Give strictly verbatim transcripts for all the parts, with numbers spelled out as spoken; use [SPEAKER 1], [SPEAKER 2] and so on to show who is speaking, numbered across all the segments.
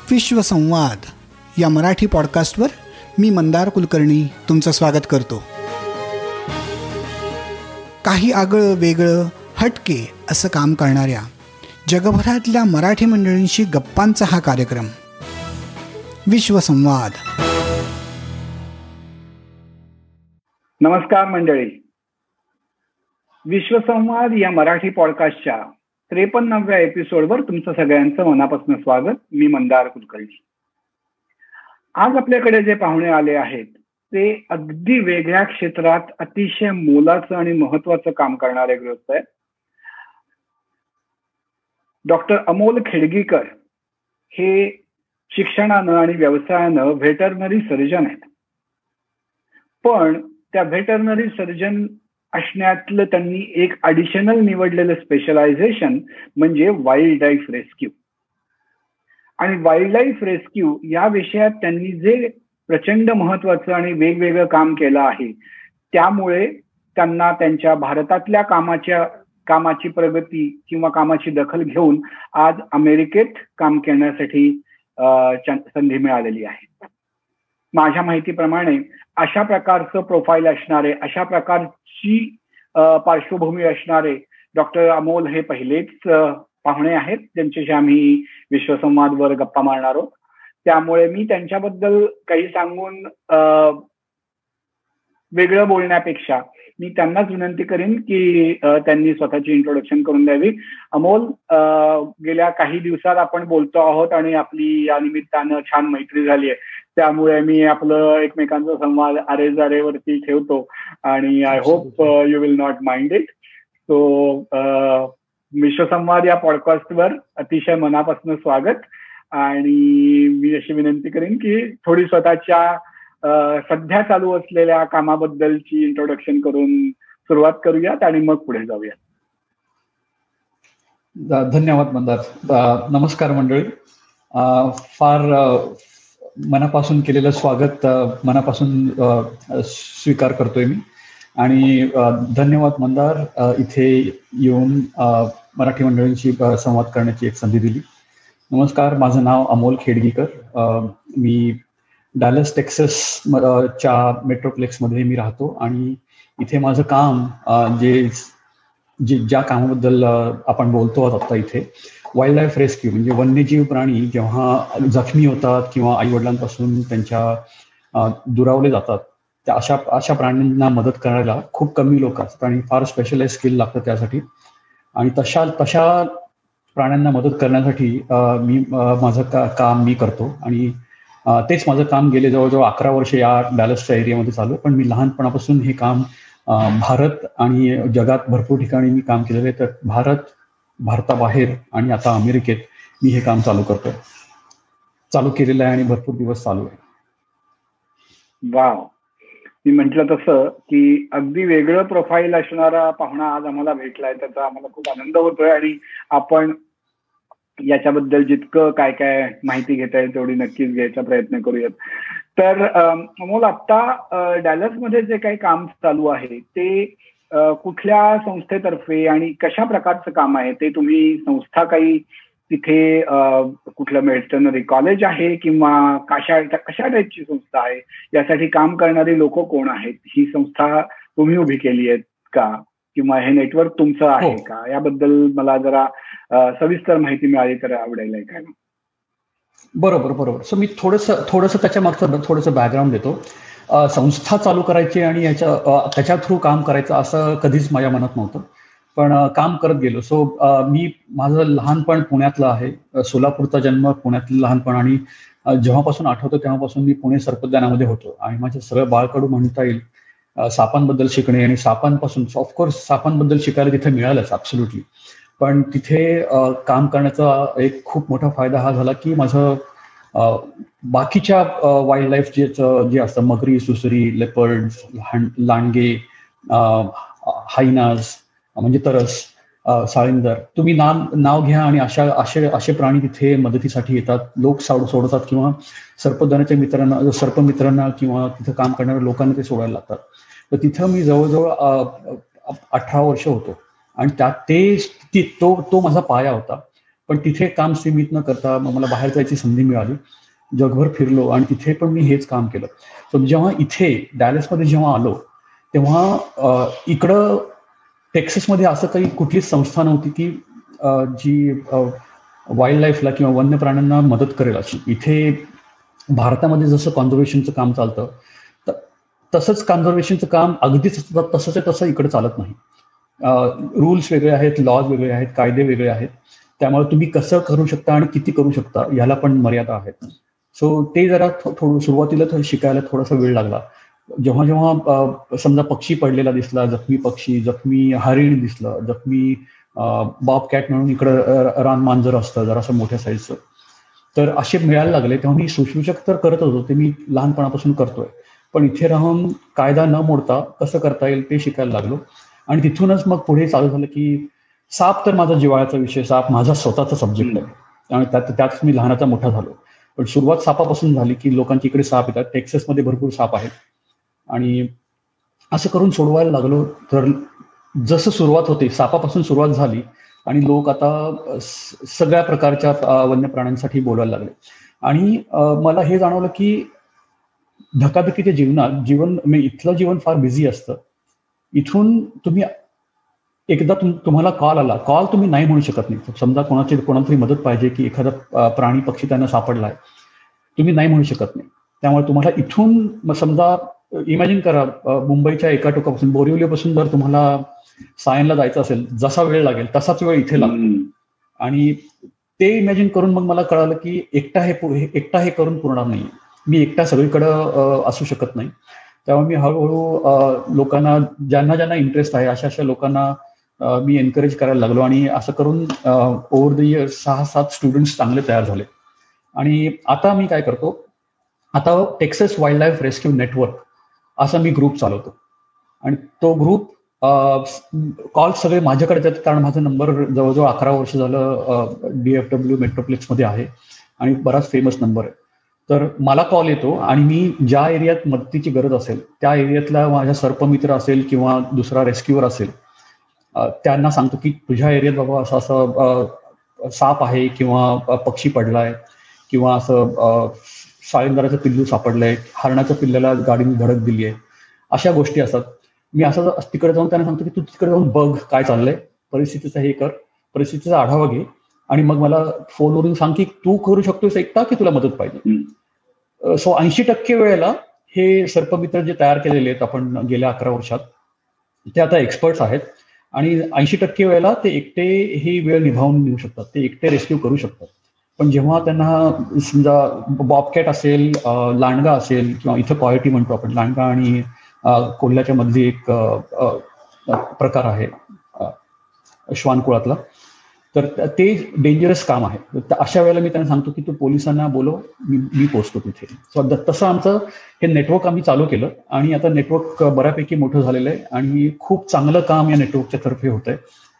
[SPEAKER 1] विश्वसंवाद या मराठी पॉडकास्टवर मी मंदार कुलकर्णी तुमचं स्वागत करतो. काही आगळं वेगळं हटके असं काम करणाऱ्या जगभरातल्या मराठी मंडळींशी गप्पांचा हा कार्यक्रम विश्वसंवाद.
[SPEAKER 2] नमस्कार मंडळी. विश्वसंवाद या मराठी पॉडकास्टच्या त्रेपन्नाव्या एपिसोडवर तुमचं सगळ्यांचं मनापासून स्वागत. मी मंदार कुलकर्णी. आज आपल्याकडे जे पाहुणे आले आहेत ते अगदी वेगळ्या क्षेत्रात अतिशय मोलाचं आणि महत्वाचं काम करणारे गृहस्थ आहेत. डॉक्टर अमोल खेडगीकर हे शिक्षणानं आणि व्यवसायानं व्हेटरनरी सर्जन आहेत. पण त्या व्हेटरनरी सर्जन असण्यातलं त्यांनी एक ॲडिशनल निवडलेलं स्पेशलायझेशन म्हणजे वाईल्ड लाईफ रेस्क्यू. आणि वाईल्ड लाईफ रेस्क्यू या विषयात त्यांनी जे प्रचंड महत्वाचं आणि वेगवेगळं काम केलं आहे त्यामुळे त्यांना त्यांच्या भारतातल्या कामाच्या कामाची प्रगती किंवा कामाची दखल घेऊन आज अमेरिकेत काम करण्यासाठी संधी मिळालेली आहे. माझ्या माहितीप्रमाणे अशा प्रकारचं प्रोफाईल असणारे, अशा प्रकारची पार्श्वभूमी असणारे डॉक्टर अमोल हे पहिलेच पाहुणे आहेत ज्यांच्याशी आम्ही विश्वसंवादवर गप्पा मारणार आहोत. त्यामुळे मी त्यांच्याबद्दल काही सांगून वेगळं बोलण्यापेक्षा मी त्यांनाच विनंती करीन की त्यांनी स्वतःची इंट्रोडक्शन करून द्यावी. अमोल, गेल्या काही दिवसात आपण बोलतो आहोत आणि आपली या निमित्तानं छान मैत्री झाली आहे. त्यामुळे मी आपलं एकमेकांचा संवाद आरे जारे वरती ठेवतो आणि I hope you will not mind it. So विश्वसंवाद या पॉडकास्टवर अतिशय मनापासून स्वागत. आणि मी अशी विनंती करेन की थोडी स्वतःच्या सध्या चालू असलेल्या कामाबद्दलची इंट्रोडक्शन करून सुरुवात करूयात आणि मग पुढे जाऊयात.
[SPEAKER 3] धन्यवाद मंदार. नमस्कार मंडळी. फार मनापासून केलेलं स्वागत मनापासून स्वीकार करतोय मी आणि धन्यवाद मंदार, इथे येऊन मराठी मंडळींशी संवाद करण्याची एक संधी दिली. नमस्कार, माझं नाव अमोल खेडगीकर. मी डॅलस टेक्सास च्या मेट्रोप्लेक्समध्ये मी राहतो आणि इथे माझं काम जे जे ज्या कामाबद्दल आपण बोलतो आहोत आता इथे, वाईल्ड लाईफ रेस्क्यू म्हणजे वन्यजीव प्राणी जेव्हा जखमी होतात किंवा आईवडिलांपासून त्यांच्या दुरावले जातात त्या अशा अशा प्राण्यांना मदत करायला खूप कमी लोक असतात आणि फार स्पेशलाइज स्किल लागतं त्यासाठी. आणि तशा तशा प्राण्यांना मदत करण्यासाठी मी माझं का काम मी करतो आणि तेच माझं काम गेले जवळजवळ अकरा वर्ष या डॅलसच्या एरियामध्ये चालू आहे. पण मी लहानपणापासून हे काम भारत आणि जगात भरपूर ठिकाणी मी काम केलेलं आहे. तर भारत, भारताबाहेर आणि आता अमेरिकेत मी हे काम चालू करतोय, चालू केलेलं आहे आणि भरपूर दिवस चालू आहे.
[SPEAKER 2] वाव. मी म्हटलं तसं की अगदी वेगळं प्रोफाईल असणारा पाहुणा आज आम्हाला भेटलाय, त्याचा आम्हाला खूप आनंद होतोय आणि आपण याच्याबद्दल जितकं काय काय माहिती घेता येईल तेवढी नक्कीच घ्यायचा प्रयत्न करूयात. तर अमोल, आता डॅलसमध्ये जे काही काम चालू आहे ते कुठल्या संस्थेतर्फे आणि कशा प्रकारचं काम आहे ते? तुम्ही संस्था काही तिथे कुठलं व्हेटरनरी कॉलेज आहे किंवा कशा कशा टाईपची संस्था आहे? यासाठी काम करणारी लोक कोण आहेत? ही संस्था तुम्ही उभी केली आहे का किंवा हे नेटवर्क तुमचं आहे का? याबद्दल मला जरा सविस्तर माहिती मिळाली तर आवडेल ऐकायला.
[SPEAKER 3] बरोबर बरोबर सो मी थोडंसं थोडंसं त्याच्या मागचं थोडंसं बॅकग्राऊंड देतो. संस्था चालू करायची आणि याच्या त्याच्या थ्रू काम करायचं असं कधीच माझ्या मनात नव्हतं, पण काम करत गेलो. सो मी माझं लहानपण पुण्यातलं आहे, सोलापूरचा जन्म, पुण्यातलं लहानपण आणि जेव्हापासून आठवतं तेव्हापासून मी पुणे सर्पोद्यानामध्ये होतो आणि माझं सगळं बाळकडू म्हणता येईल सापांबद्दल शिकणे आणि सापांपासून ऑफकोर्स सापांबद्दल शिकायला तिथे मिळालंच ॲब्सोल्युटली. पण तिथे काम करण्याचा एक खूप मोठा फायदा हा झाला की माझं बाकीच्या वाईल्ड लाईफ जे जे असतं, मगरी, सुसरी, लेपर्ड्स, लांडगे, हायनाज म्हणजे तरस, साळिंदर, तुम्ही नाव नाव घ्या आणि अशा असे असे प्राणी तिथे मदतीसाठी येतात. लोक सावड सोडतात किंवा सर्पदनाच्या मित्रांना, सर्पमित्रांना किंवा तिथं काम करणाऱ्या लोकांना ते सोडायला लागतात. तर तिथं मी जवळजवळ अठरा वर्ष होतो आणि त्यात ते तो तो माझा पाया होता. पण तिथे काम सीमित न करता मग मला बाहेर जायची संधी मिळाली, जगभर फिरलो आणि तिथे पण मी हेच काम केलं. सो जेव्हा इथे डॅलसमध्ये जेव्हा आलो तेव्हा इकडं टेक्सासमध्ये असं काही कुठलीच संस्था नव्हती की जी वाईल्ड लाईफला किंवा वन्य प्राण्यांना मदत करेल अशी. इथे भारतामध्ये जसं कॉन्झर्वेशनचं काम चालतं तसंच कॉन्झर्वेशनचं काम अगदीच तसंच आहे तसं इकडे चालत नाही. रूल्स वेगळे आहेत, लॉज वेगळे आहेत, कायदे वेगळे आहेत. त्यामुळे तुम्ही कसं करू शकता आणि किती करू शकता ह्याला पण मर्यादा आहेत. सो ते जरा थोडं सुरुवातीला शिकायला थोडासा वेळ लागला. जेव्हा जेव्हा समजा पक्षी पडलेला दिसला, जखमी पक्षी, जखमी हरिण दिसलं, जखमी बॉब कॅट म्हणून इकडं रान मांजर असतं जरासं मोठ्या साईजचं, तर असे मिळायला लागले. तेव्हा मी शुश्रूषक तर करत होतो, ते मी लहानपणापासून करतोय, पण इथे राहून कायदा न मोडता कसं करता येईल ते शिकायला लागलो. आणि तिथूनच मग पुढे चालू झालं की साप तर माझा जिव्हाळ्याचा विषय, साप माझा स्वतःचा सब्जेक्ट आहे आणि त्यात त्याच मी लहानाचा मोठा झालो. पण सुरुवात सापापासून झाली की लोकांच्या इकडे साप येतात, टेक्सासमध्ये भरपूर साप आहेत आणि असं करून सोडवायला लागलो. तर जसं सुरुवात होते सापापासून सुरुवात झाली आणि लोक आता सगळ्या प्रकारच्या वन्य प्राण्यांसाठी बोलायला लागले. आणि मला हे जाणवलं की धकाधकीच्या जीवनात जीवन इथलं जीवन फार बिझी असतं. इथून तुम्ही एकदा तुम तुम्हाला कॉल आला, कॉल तुम्ही नाही म्हणू शकत नाही. समजा कोणाची कोणातरी मदत पाहिजे की एखादा प्राणी पक्षी त्यांना सापडलाय, तुम्ही नाही म्हणू शकत नाही. त्यामुळे तुम्हाला इथून समजा इमॅजिन करा, मुंबईच्या एका टोकापासून बोरिवलीपासून जर तुम्हाला सायनला जायचं असेल, जसा वेळ लागेल तसाच वेळ इथे लागतो. आणि ते इमॅजिन करून मग मला कळालं की एकटा हे एकटा हे करून पुरणार नाही, मी एकटा सगळीकडं असू शकत नाही. तेव्हा मी हळूहळू लोकांना ज्यांना ज्यांना इंटरेस्ट आहे अशा अशा लोकांना मी एनकरेज करायला लागलो. आणि असं करून ओव्हर द इयर सहा सात स्टुडंट्स चांगले तयार झाले. आणि आता मी काय करतो, आता Texas wildlife rescue network असा मी ग्रुप चालवतो. आणि तो ग्रुप कॉल सगळे माझ्याकडे येतात, कारण माझा नंबर जवळजवळ अकरा वर्ष झालं डी एफ डब्ल्यू मेट्रोप्लेक्समध्ये आहे आणि बराच फेमस नंबर आहे. तर मला कॉल येतो आणि मी ज्या एरियात मदतीची गरज असेल त्या एरियातला माझ्या सर्पमित्र असेल किंवा दुसरा रेस्क्यूअर असेल त्यांना सांगतो की तुझ्या एरियात बाबा असं असं साप आहे किंवा पक्षी पडलाय किंवा असं साळींदाराचं पिल्लू सापडलंय, हरणाच्या पिल्ल्याला गाडीने धडक दिली आहे, अशा गोष्टी असतात. मी असं तिकडे जाऊन त्यांना सांगतो की तू तिकडे जाऊन बघ काय चाललंय, परिस्थितीचा हे कर, परिस्थितीचा आढावा घे आणि मग मला फोनवरून सांग की तू करू शकतोस एकटा की तुला मदत पाहिजे. सो ऐंशी टक्के वेळेला हे सर्पमित्र जे तयार केलेले आहेत आपण गेल्या अकरा वर्षात ते आता एक्सपर्ट्स आहेत आणि ऐंशी टक्के वेळेला ते एकटे ही वेळ निभावून देऊ शकतात, ते एकटे रेस्क्यू करू शकतात. पण जेव्हा त्यांना समजा बॉबकॅट असेल, लांडगा असेल किंवा इथं कॉयटी म्हणतो आपण, लांडगा आणि कोल्ह्याच्या मधली एक प्रकार आहे श्वानकुळातला, तर ते डेंजरस काम आहे. तर अशा वेळेला मी त्यांना सांगतो की तू पोलिसांना बोलव, मी मी पोहोचतो तिथे. सो तसं आमचं हे नेटवर्क आम्ही चालू केलं आणि आता नेटवर्क बऱ्यापैकी मोठं झालेलं आहे आणि खूप चांगलं काम या नेटवर्कच्या तर्फे होत आहे.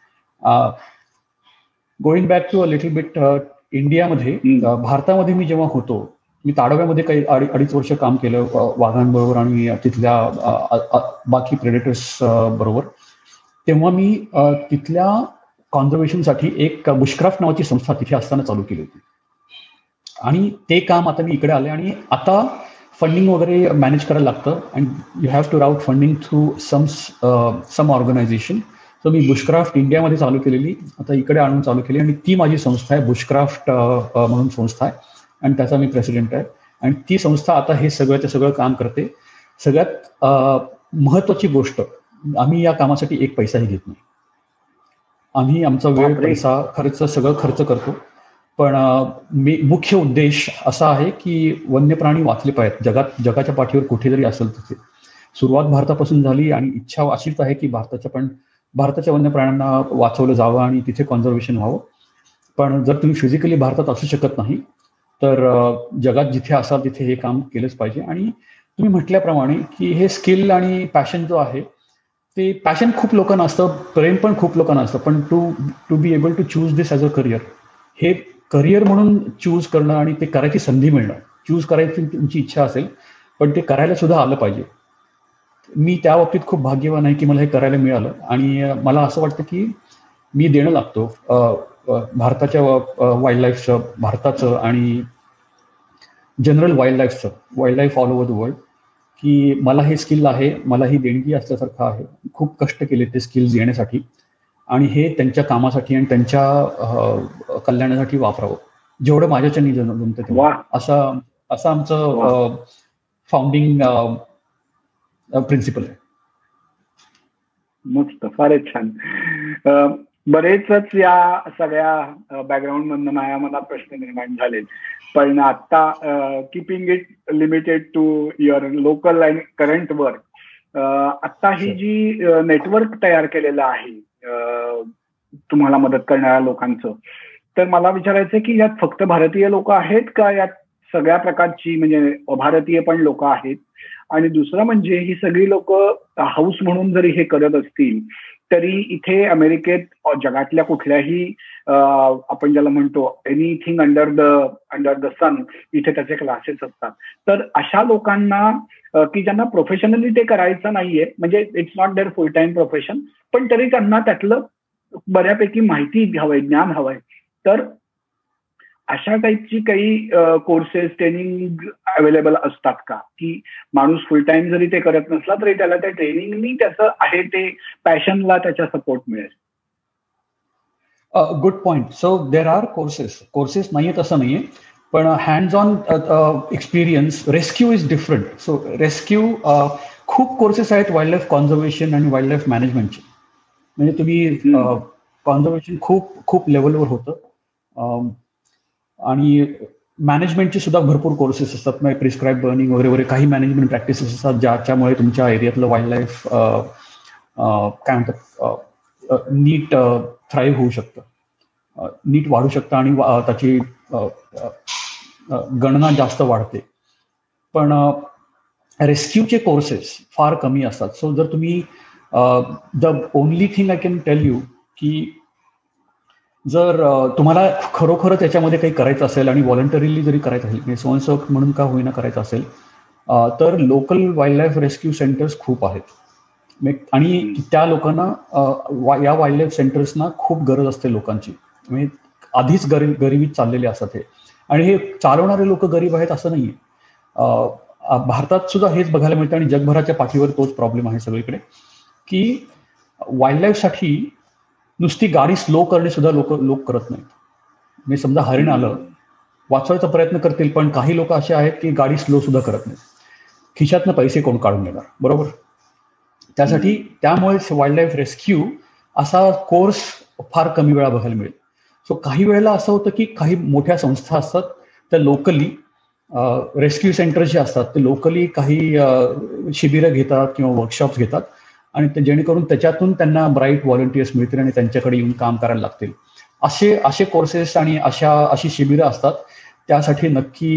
[SPEAKER 3] Going back to a little bit, इंडियामध्ये भारतामध्ये मी जेव्हा होतो, मी ताडोब्यामध्ये काही अडी अडीच वर्ष काम केलं वाघांबरोबर आणि तिथल्या बाकी प्रेडेटर्स बरोबर. तेव्हा मी तिथल्या कॉन्झर्वेशनसाठी एक बुशक्राफ्ट नावाची संस्था तिथे असताना चालू केली होती आणि ते काम आता मी इकडे आले आणि आता फंडिंग वगैरे मॅनेज करायला लागतं आणि you have to route funding through some some organisation. So मी बुशक्राफ्ट इंडियामध्ये चालू केलेली आता इकडे आणून चालू केली आणि ती माझी संस्था आहे, बुशक्राफ्ट म्हणून संस्था आहे आणि त्याचा मी प्रेसिडेंट आहे. आणि ती संस्था आता हे सगळ्याचं सगळं काम करते. सगळ्यात महत्वाची गोष्ट, आम्ही या कामासाठी एक पैसाही घेत नाही. आम्ही आमचा वेळ, पैसा, खर्च सगळं खर्च करतो. पण मी मुख्य उद्देश असा आहे की वन्य प्राणी वाचले पाहिजेत जगात, जगाच्या पाठीवर कुठे जरी असेल तिथे. सुरुवात भारतापासून झाली आणि इच्छा अशीच आहे की भारताच्या पण भारताच्या वन्य प्राण्यांना वाचवलं जावं आणि तिथे कॉन्झर्वेशन व्हावं. पण जर तुम्ही फिजिकली भारतात असू शकत नाही तर जगात जिथे असाल तिथे हे काम केलंच पाहिजे. आणि तुम्ही म्हटल्याप्रमाणे की हे स्किल आणि पॅशन जो आहे, ते पॅशन खूप लोकांना असतं, प्रेम पण खूप लोकांना असतं, पण to to be able to choose this as a career, हे करिअर म्हणून चूज करणं आणि ते करायची संधी मिळणं, चूज करायची तुमची इच्छा असेल पण ते करायला सुद्धा आलं पाहिजे. मी त्या बाबतीत खूप भाग्यवान आहे की मला हे करायला मिळालं आणि मला असं वाटतं की मी देणं लागतो भारताच्या वाईल्ड लाईफचं, भारताचं आणि जनरल वाईल्ड लाईफचं, wildlife all over the world, की मला हे स्किल आहे, मला ही देणगी असल्यासारखं आहे, खूप कष्ट केले ते स्किल्स येण्यासाठी आणि हे त्यांच्या कामासाठी आणि त्यांच्या कल्याणासाठी वापरावं, जेवढं माझ्याच्यानी जमतं तेवढं. असं असं आमचं फाउंडिंग प्रिन्सिपल आहे.
[SPEAKER 2] मस्त, फारच छान. बरेचच या सगळ्या बॅकग्राऊंड मधनं माझ्या मनात प्रश्न निर्माण झाले, पण आता keeping it limited to your local and current work, आता ही जी नेटवर्क तयार केलेलं आहे तुम्हाला मदत करणाऱ्या लोकांचं, तर मला विचारायचं की यात फक्त भारतीय लोक आहेत का, यात सगळ्या प्रकारची म्हणजे अभारतीय पण लोक आहेत? आणि दुसरं म्हणजे ही सगळी लोक हाऊस म्हणून जरी हे करत असतील तरी इथे अमेरिकेत जगातल्या कुठल्याही आपण ज्याला म्हणतो anything under the under the sun, इथे त्याचे क्लासेस असतात. तर अशा लोकांना की ज्यांना प्रोफेशनली ते करायचं नाहीये, म्हणजे it's not there full time profession, पण तरी त्यांना त्यातलं बऱ्यापैकी माहिती हवंय, ज्ञान हवंय, तर अशा टाईपची काही कोर्सेस, ट्रेनिंग अवेलेबल असतात का, की माणूस फुल टाइम जरी ते करत नसला तरी त्याला त्या ट्रेनिंगनी त्याचं आहे ते पॅशनला त्याच्या सपोर्ट मिळेल?
[SPEAKER 3] Good point. So there are courses courses नाहीयेत असं नाहीये, पण hands on experience, rescue is different. So rescue खूप कोर्सेस आहेत वाईल्ड लाईफ कॉन्झर्वेशन आणि वाईल्ड लाईफ मॅनेजमेंटचे. म्हणजे तुम्ही कॉन्झर्वेशन खूप खूप लेवलवर होतं आणि मॅनेजमेंटचे सुद्धा भरपूर कोर्सेस असतात, म्हणजे प्रिस्क्राईब बर्निंग वगैरे वगैरे काही मॅनेजमेंट प्रॅक्टिसेस असतात ज्याच्यामुळे तुमच्या एरियातलं वाईल्ड लाईफ काय म्हणतात नीट थ्राईव्ह होऊ शकतं, नीट वाढू शकतं आणि त्याची गणना जास्त वाढते. पण रेस्क्यूचे कोर्सेस फार कमी असतात. सो जर तुम्ही the only thing I can tell you की जर तुम्हाला खरोखर त्याच्यामध्ये काही करायचं असेल आणि व्हॉलंटरीली जरी करायचं असेल, म्हणजे स्वयंसेवक म्हणून का होईना करायचं असेल, तर local wildlife rescue centres खूप आहेत आणि त्या लोकांना या वाईल्ड लाईफ सेंटर्सना खूप गरज असते लोकांची. म्हणजे आधीच गरीब गरिबीत चाललेले असतात हे, आणि हे चालवणारे लोक गरीब आहेत असं नाहीये. भारतात सुद्धा हेच बघायला मिळतं आणि जगभराच्या पाठीवर तोच प्रॉब्लेम आहे सगळीकडे, की वाईल्ड लाईफसाठी नुसती गाडी स्लो करणे सुद्धा लोक लोक करत नाहीत. म्हणजे समजा हरिण आलं, वाचवायचा प्रयत्न करतील, पण काही लोक असे आहेत की गाडी स्लो सुद्धा करत नाहीत. खिशातनं पैसे कोण काढून देणार, बरोबर? त्यासाठी त्यामुळेच वाईल्ड लाईफ रेस्क्यू असा कोर्स फार कमी वेळा बघायला मिळेल. सो काही वेळेला असं होतं की काही मोठ्या संस्था असतात त्या लोकली रेस्क्यू सेंटर्स जे असतात ते लोकली काही शिबिरं घेतात किंवा वर्कशॉप्स घेतात आणि ते जेणेकरून त्याच्यातून त्यांना ब्राईट व्हॉलंटियर्स मिळतील आणि त्यांच्याकडे येऊन काम करायला लागतील. असे असे कोर्सेस आणि अशा अशी शिबिरं असतात. त्यासाठी नक्की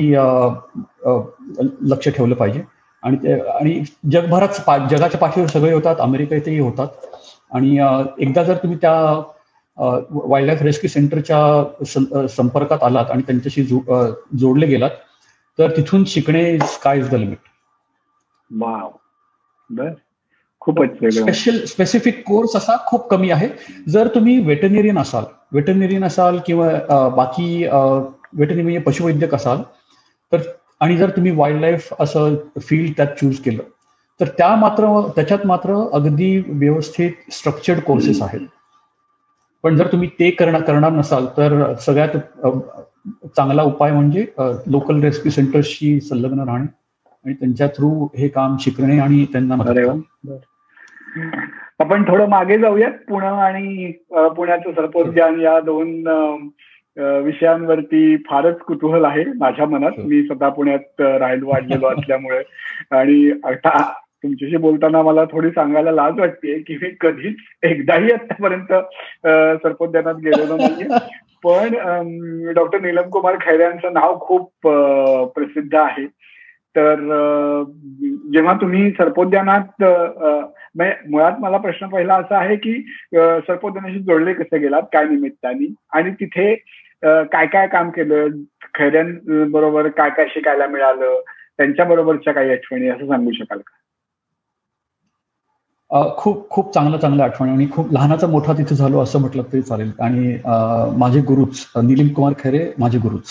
[SPEAKER 3] लक्ष ठेवलं पाहिजे. आणि ते आणि जगभरात जगाच्या पाठीवर सगळे होतात, अमेरिकेतही होतात. आणि एकदा जर तुम्ही त्या वाईल्ड लाईफ रेस्क्यू सेंटरच्या संपर्कात आलात आणि त्यांच्याशी जोडले गेलात तर तिथून शिकणे sky is the limit.
[SPEAKER 2] Wow, बर, खूपच
[SPEAKER 3] स्पेशल स्पेसिफिक कोर्स असा खूप कमी आहे. जर तुम्ही वेटरनेरियन असाल वेटरनेरियन असाल किंवा बाकी वेटरनरी पशुवैद्यक असाल तर, आणि जर तुम्ही वाईल्ड लाईफ असं फील्ड त्यात चूज केलं तर त्या मात्र त्याच्यात मात्र अगदी व्यवस्थित स्ट्रक्चर्ड कोर्सेस आहेत. पण जर तुम्ही ते करणार करणार नसाल तर सगळ्यात चांगला उपाय म्हणजे लोकल रेस्क्यू सेंटर्सशी संलग्न राहणे आणि त्यांच्या थ्रू हे काम शिकणे आणि त्यांना मदत करणे.
[SPEAKER 2] आपण थोडं मागे जाऊयात. पुणे आणि पुण्याचं सर्पोद्यान या दोन विषयांवरती फारच कुतूहल आहे माझ्या मनात. मी स्वतः पुण्यात राहिलो वाढलेलो असल्यामुळे, आणि आता तुमच्याशी बोलताना मला थोडी सांगायला लाज वाटते की मी कधीच एकदाही आतापर्यंत सर्पोद्यानात गेलेलो नाहीये. पण डॉक्टर नीलम कुमार खैरे यांचं नाव खूप प्रसिद्ध आहे. तर जेव्हा तुम्ही सर्पोद्यानात, मुळात मला प्रश्न पहिला असा आहे की सर्पोद्यानाशी जोडले कसे गेलात, काय निमित्ताने, आणि तिथे काय काय काम केलं, खैऱ्यांबरोबर काय काय शिकायला मिळालं, त्यांच्या बरोबरच्या काही आठवणी असं सांगू शकाल का?
[SPEAKER 3] खूप खूप चांगलं चांगल्या आठवणी आणि खूप लहानाचा मोठा तिथे झालो असं म्हटलं तरी चालेल. आणि माझे गुरुच निलिम कुमार खैरे माझे गुरुच.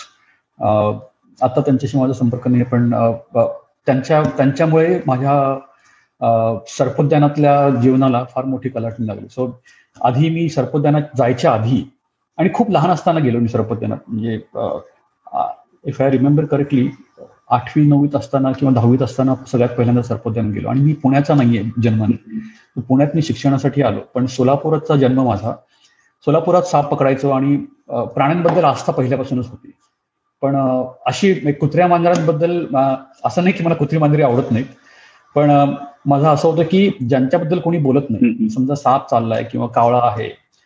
[SPEAKER 3] आता त्यांच्याशी माझा संपर्क नाही, पण त्यांच्या त्यांच्यामुळे माझ्या सर्पोद्यानातल्या जीवनाला फार मोठी कलाटणी लागली. सो आधी मी सर्पोद्यानात जायच्या आधी आणि खूप लहान असताना गेलो मी सर्पोद्यानात. म्हणजे इफ आय रिमेंबर करेक्टली आठवी नववीत असताना किंवा दहावीत असताना सगळ्यात पहिल्यांदा सर्पोद्यान गेलो. आणि मी पुण्याचा नाहीये जन्माने, पुण्यात मी शिक्षणासाठी आलो, पण सोलापुरातचा जन्म माझा. सोलापुरात साप पकडायचो आणि प्राण्यांबद्दल आस्था पहिल्यापासूनच होती. पण अशी कुत्र्या मांजरांबद्दल असं नाही की मला कुत्री मांजरी आवडत नाहीत, पण माझं असं होतं की ज्यांच्याबद्दल कोणी बोलत नाही, समजा साप चाललाय किंवा कावळा आहे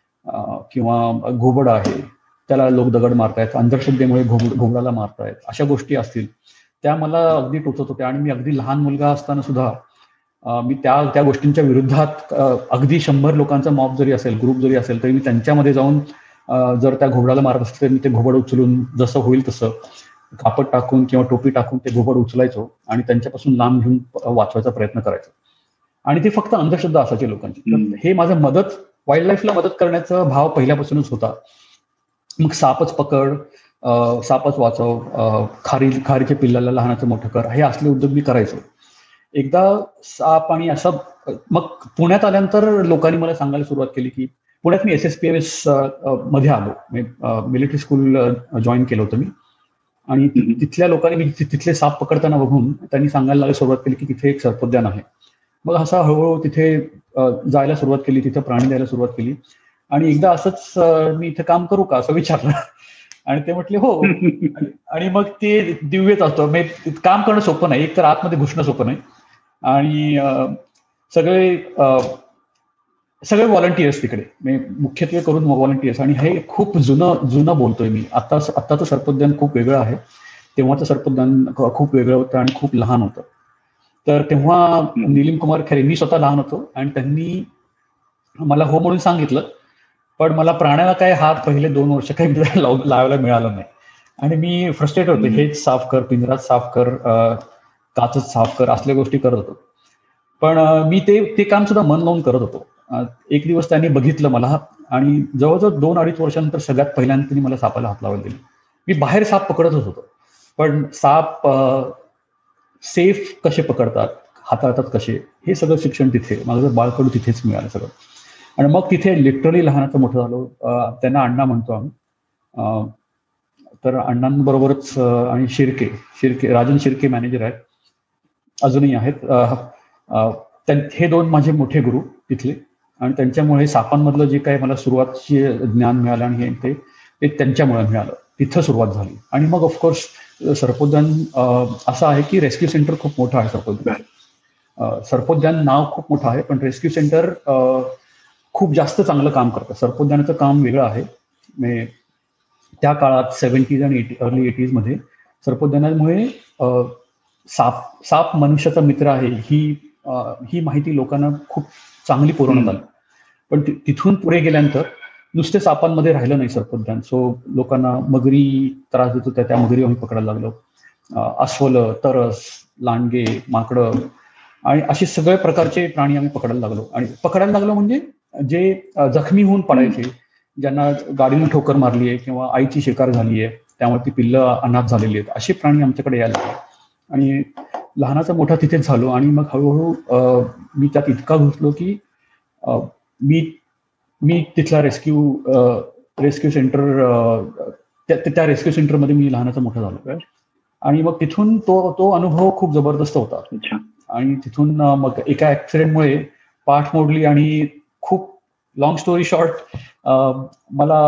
[SPEAKER 3] किंवा घोबड आहे, त्याला लोक दगड मारतायत, अंधश्रद्धेमुळे घोबड घोबडाला मारतायत, अशा गोष्टी असतील त्या मला अगदी टोचत होत्या. आणि मी अगदी लहान मुलगा असताना सुद्धा मी त्या त्या गोष्टींच्या विरुद्धात अगदी शंभर लोकांचा मॉब जरी असेल, ग्रुप जरी असेल, तरी मी त्यांच्यामध्ये जाऊन जर त्या घोबडाला मारत असेल तर मी ते घोबड उचलून जसं होईल तसं कापड टाकून किंवा टोपी टाकून ते घोबड उचलायचो आणि त्यांच्यापासून लांब घेऊन वाचवायचा प्रयत्न करायचो. आणि ते फक्त अंधश्रद्धा असायची लोकांची. तर हे माझं मदत, वाईल्ड लाईफला मदत करण्याचा भाव पहिल्यापासूनच होता. मग सापच पकड, सापच वाचव, खारी खारीच्या पिल्लाला लहानाचं मोठं कर, हे असले उद्योग मी करायचो. एकदा साप आणि असं मग पुण्यात आल्यानंतर लोकांनी मला सांगायला सुरुवात केली की पुण्यात मी S S P M S मध्ये आलो, मिलिटरी स्कूल जॉईन केलं होतं मी. आणि तिथल्या लोकांनी मी तिथले साप पकडताना बघून त्यांनी सांगायला सुरुवात केली की तिथे एक सर्पोद्यान आहे. मग असा हळूहळू तिथे जायला सुरुवात केली, तिथे प्राणी द्यायला सुरुवात केली. आणि एकदा असंच मी इथे काम करू का असं विचारलं आणि ते म्हटले हो. आणि मग ते दिव्यच असतो, म्हणजे काम करणं सोपं नाही, एक तर आतमध्ये घुसणं सोपं नाही. आणि सगळे सगळे व्हॉलंटियर्स तिकडे, म्हणजे मुख्यत्वे करून व्हॉलंटियर्स. आणि हे खूप जुनं जुनं बोलतोय मी. आता आत्ताचं सर्पोद्यान खूप वेगळं आहे, तेव्हाचं सर्पोद्यान खूप वेगळं होतं आणि खूप लहान होतं. तर तेव्हा निलिम कुमार खैरे, मी स्वतः लहान होतो आणि त्यांनी मला हो म्हणून सांगितलं, पण मला प्राण्याला काय हात पहिले दोन वर्ष काही लावायला मिळालं नाही. आणि मी फ्रस्ट्रेट होतो, हेच साफ कर, पिंजरात साफ कर, काचच साफ कर, असल्या गोष्टी करत होतो. पण मी ते ते काम सुद्धा मन लावून करत होतो. एक दिवस त्यांनी बघितलं मला आणि जवळजवळ दोन अडीच वर्षानंतर सगळ्यात पहिल्यांदा त्यांनी मला सापाला हात लावायला दिली. मी बाहेर साप पकडतच होतो, पण साप सेफ कसे पकडतात, हाताळतात कसे, हे सगळं शिक्षण तिथे माझं बाळकडू तिथेच मिळालं सगळं. आणि मग तिथे लिटरली लहानाचं मोठं झालो. त्यांना अण्णा म्हणतो आम्ही. तर अण्णांबरोबरच आणि शिर्के शिर्के राजन शिर्के मॅनेजर आहेत, अजूनही आहेत. हे दोन माझे मोठे गुरु तिथले. आणि त्यांच्यामुळे सापांमधलं जे काही मला सुरुवातचे ज्ञान मिळालं आणि हे ते त्यांच्यामुळे मिळालं, तिथं सुरुवात झाली. आणि मग ऑफकोर्स सर्पोद्यान असं आहे की रेस्क्यू सेंटर खूप मोठं आहे. सर्पोद्यान सर्पोद्यान नाव खूप मोठं आहे, पण रेस्क्यू सेंटर खूप जास्त चांगलं काम करतं. सर्पोद्यानाचं काम वेगळं आहे. म्हणजे त्या काळात सेव्हन्टीज आणि एटी अर्ली एटीज मध्ये सर्पोद्यानामुळे साप साप मनुष्याचा मित्र आहे ही ही माहिती लोकांना खूप चांगली पुरवण्यात आली. पण तिथून पुढे गेल्यानंतर नुसते सापांमध्ये राहिलं नाही सर्पोद्यान. सो लोकांना मगरी त्रास देत होत्या, त्या मगरी आम्ही पकडायला लागलो. अस्वलं, तरस, लांडगे, माकडं आणि असे सगळे प्रकारचे प्राणी आम्ही पकडायला लागलो. आणि पकडायला लागलो म्हणजे जे जखमी होऊन पडायचे, ज्यांना गाडीने ठोकर मारली आहे किंवा आईची शिकार झाली आहे, त्यामुळे ती पिल्लं अनाथ झालेली आहेत, असे प्राणी आमच्याकडे यायला लागले. आणि लहानाचा मोठा तिथेच झालो. आणि मग हळूहळू मी त्यात इतका घुसलो की मी मी तिथला रेस्क्यू रेस्क्यू सेंटर त्या रेस्क्यू सेंटरमध्ये मी लहानाचा मोठा झालो. आणि मग तिथून तो तो अनुभव खूप जबरदस्त होता. आणि तिथून मग एका ऍक्सिडेंटमुळे पाठ मोडली आणि खूप लॉंग स्टोरी शॉर्ट मला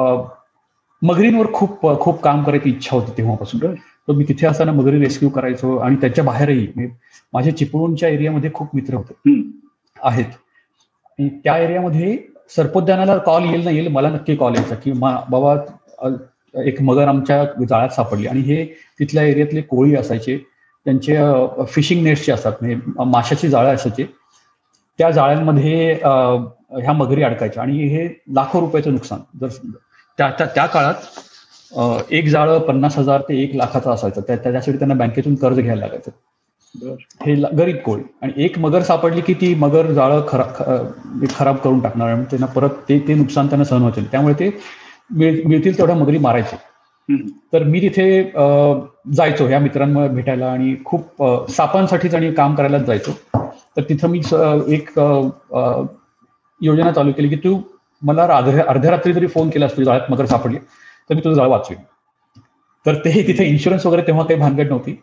[SPEAKER 3] मगरींवर खूप खूप काम करायची इच्छा होती तेव्हापासून. तर मी तिथे असताना मगरी रेस्क्यू करायचो. आणि त्याच्या बाहेरही माझ्या चिपळूणच्या एरियामध्ये खूप मित्र होते आहेत. आणि त्या एरियामध्ये सर्पोद्यानाला कॉल येईल ना येईल, मला नक्की कॉल यायचा की बाबा एक मगर आमच्या जाळ्यात सापडली. आणि हे तिथल्या एरियातले कोळी असायचे, त्यांचे फिशिंग नेट्सचे असतात, म्हणजे माशाची जाळं असायचे, त्या जाळ्यांमध्ये ह्या मगरी अडकायच्या. आणि हे लाखो रुपयाचं नुकसान. जर त्या त्या काळात एक जाळं पन्नास हजार ते एक लाखाचं असायचं. त्या त्याच्यासाठी त्यांना बँकेतून कर्ज घ्यायला लागायचं. हे गरीब कोळी. आणि एक मगर सापडली की ती मगर जाळं खराब खराब करून टाकणार आणि त्यांना परत ते ते नुकसान त्यांना सहन व्हायचं. त्यामुळे ते मिळतील तेवढ्या मगरी मारायचे. तर मी तिथे जायचो ह्या मित्रांना भेटायला आणि खूप सापांसाठीच आणि काम करायलाच जायचो. तर तिथं मी एक योजना चालू केली की तू मला अर्ध्या अर्ध्या रात्री जरी फोन केलास तुझ्या जाळ्यात मगर सापडली तर मी तुझं जाळं वाचवेन. तर ते तिथे इन्शुरन्स वगैरे तेव्हा काही भानगड नव्हती.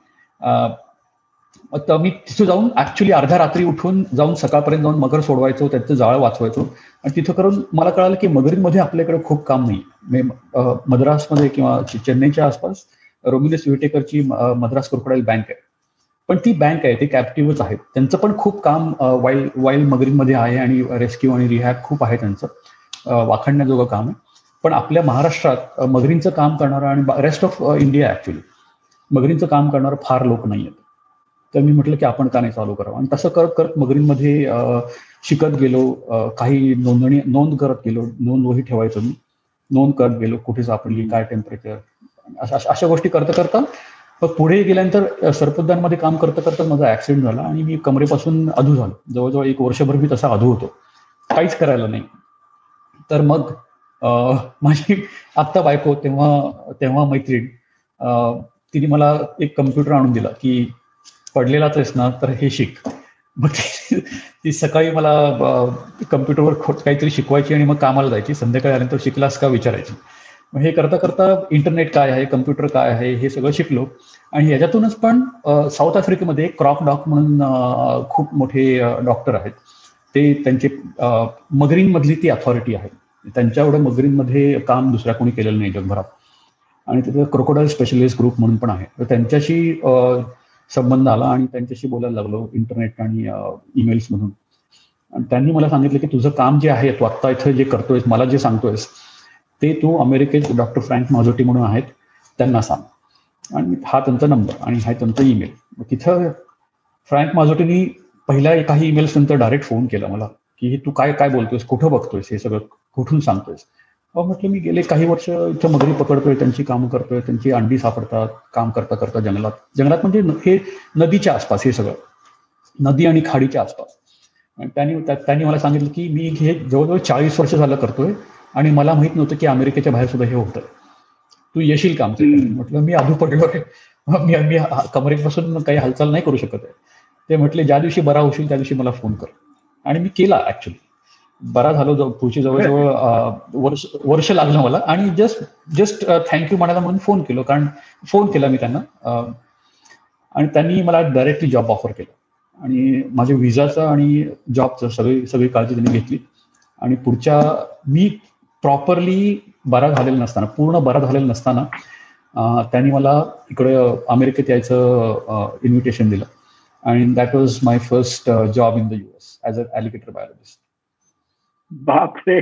[SPEAKER 3] तर मी तिथं जाऊन ऍक्च्युली अर्ध्या रात्री उठून जाऊन सकाळपर्यंत जाऊन मगर सोडवायचो, त्यांचं जाळं वाचवायचो. आणि तिथं करून मला कळालं की मगरींमध्ये आपल्याकडे खूप काम नाही. मद्रासमध्ये किंवा चेन्नईच्या आसपास रोमिलस व्हिटेकरची मद्रास क्रोकोडाईल बँक आहे, पण ती बँक आहे ती कॅप्टिव्हच आहेत. त्यांचं पण खूप काम वाईल्ड वाईल्ड मगरींमध्ये आहे आणि रेस्क्यू आणि रिहॅब खूप आहे त्यांचं, वाखाणण्याजोगं काम आहे. पण आपल्या महाराष्ट्रात मगरींचं काम करणारं आणि रेस्ट ऑफ इंडिया ऍक्च्युली मगरींचं काम करणारं फार लोक नाही आहेत. तर मी म्हटलं की आपण का नाही चालू करावं. आणि तसं करत करत मगरींमध्ये शिकत गेलो, काही नोंदणी नोंद करत गेलो, नोंद वही ठेवायचो मी, नोंद करत गेलो कुठे सापडली, काय टेम्परेचर, अशा अशा गोष्टी करता करता पण पुढे गेल्यानंतर सर्पोद्यानमध्ये काम करता करता माझा ऍक्सिडेंट झाला आणि मी कमरेपासून अधू झालो. जवळजवळ एक वर्षभर मी तसा अधू होतो, काहीच करायला नाही. तर मग माझी आत्ता बायको तेव्हा तेव्हा मैत्रीण तिने मला एक कम्प्युटर आणून दिला की पडलेलाच आहेस ना तर हे शिक. मग ती सकाळी मला कम्प्युटरवर काहीतरी शिकवायची आणि मग कामाला जायची. संध्याकाळी आल्यानंतर शिकलास का विचारायची. मग हे करता करता इंटरनेट काय आहे, कम्प्युटर काय आहे हे सगळं शिकलो. आणि याच्यातूनच पण साऊथ आफ्रिकेमध्ये क्रॉक डॉक म्हणून खूप मोठे डॉक्टर आहेत, ते त्यांचे मगरींमधली ती अथॉरिटी आहे. त्यांच्या एवढं मगरींमध्ये काम दुसऱ्या कोणी केलेलं नाही जगभरात. आणि तिथे क्रोकोडाईल स्पेशलिस्ट ग्रुप म्हणून पण आहे. तर त्यांच्याशी संबंध आला आणि त्यांच्याशी बोलायला लागलो इंटरनेट आणि ईमेल्स मधून. आणि त्यांनी मला सांगितलं की तुझं काम जे आहे तू आत्ता इथं जे करतोयस, मला जे सांगतोयस ते तू अमेरिकेत डॉक्टर फ्रँक माझोटी म्हणून आहेत त्यांना सांग. आणि हा त्यांचा नंबर आणि हा त्यांचा ईमेल. तिथं फ्रँक माझोटीनी पहिल्या काही ईमेल्स नंतर डायरेक्ट फोन केला मला की तू काय काय बोलतोयस, कुठं बघतोयस, हे सगळं कुठून सांगतोयस. अहो म्हटलं मी गेले काही वर्ष इथं मगरी पकडतोय, त्यांची कामं करतोय, त्यांची अंडी सापडतात काम करता करता जंगलात जंगलात म्हणजे हे नदीच्या आसपास, हे सगळं नदी आणि खाडीच्या आसपास. आणि त्यांनी त्यांनी मला सांगितलं की मी हे जवळजवळ चाळीस वर्ष झालं करतोय आणि मला माहित नव्हतं की अमेरिकेच्या बाहेर सुद्धा हे होतं, तू येशील का आमच्या. म्हटलं मी अधू पडलोय, मी मी कमरेपासून काही हालचाल नाही करू शकत आहे. ते म्हटले ज्या दिवशी बरा होशील त्या दिवशी मला फोन कर. आणि मी केला. ऍक्च्युली बरा झालो, पुढची जवळजवळ वर्ष वर्ष लागलं मला. आणि जस्ट जस्ट थँक्यू म्हणायला म्हणून फोन केलो, कारण फोन केला मी त्यांना आणि त्यांनी मला डायरेक्टली जॉब ऑफर केला. आणि माझ्या विजाचं आणि जॉबचं सगळी सगळी काळजी त्यांनी घेतली. आणि पुढच्या मी प्रॉपरली बरा झालेलं नसताना, पूर्ण बरा झालेलं नसताना त्यांनी मला इकडे अमेरिकेत यायचं इन्व्हिटेशन दिलं. आणि that was my first job in the US as a alligator biologist.
[SPEAKER 2] बापरे,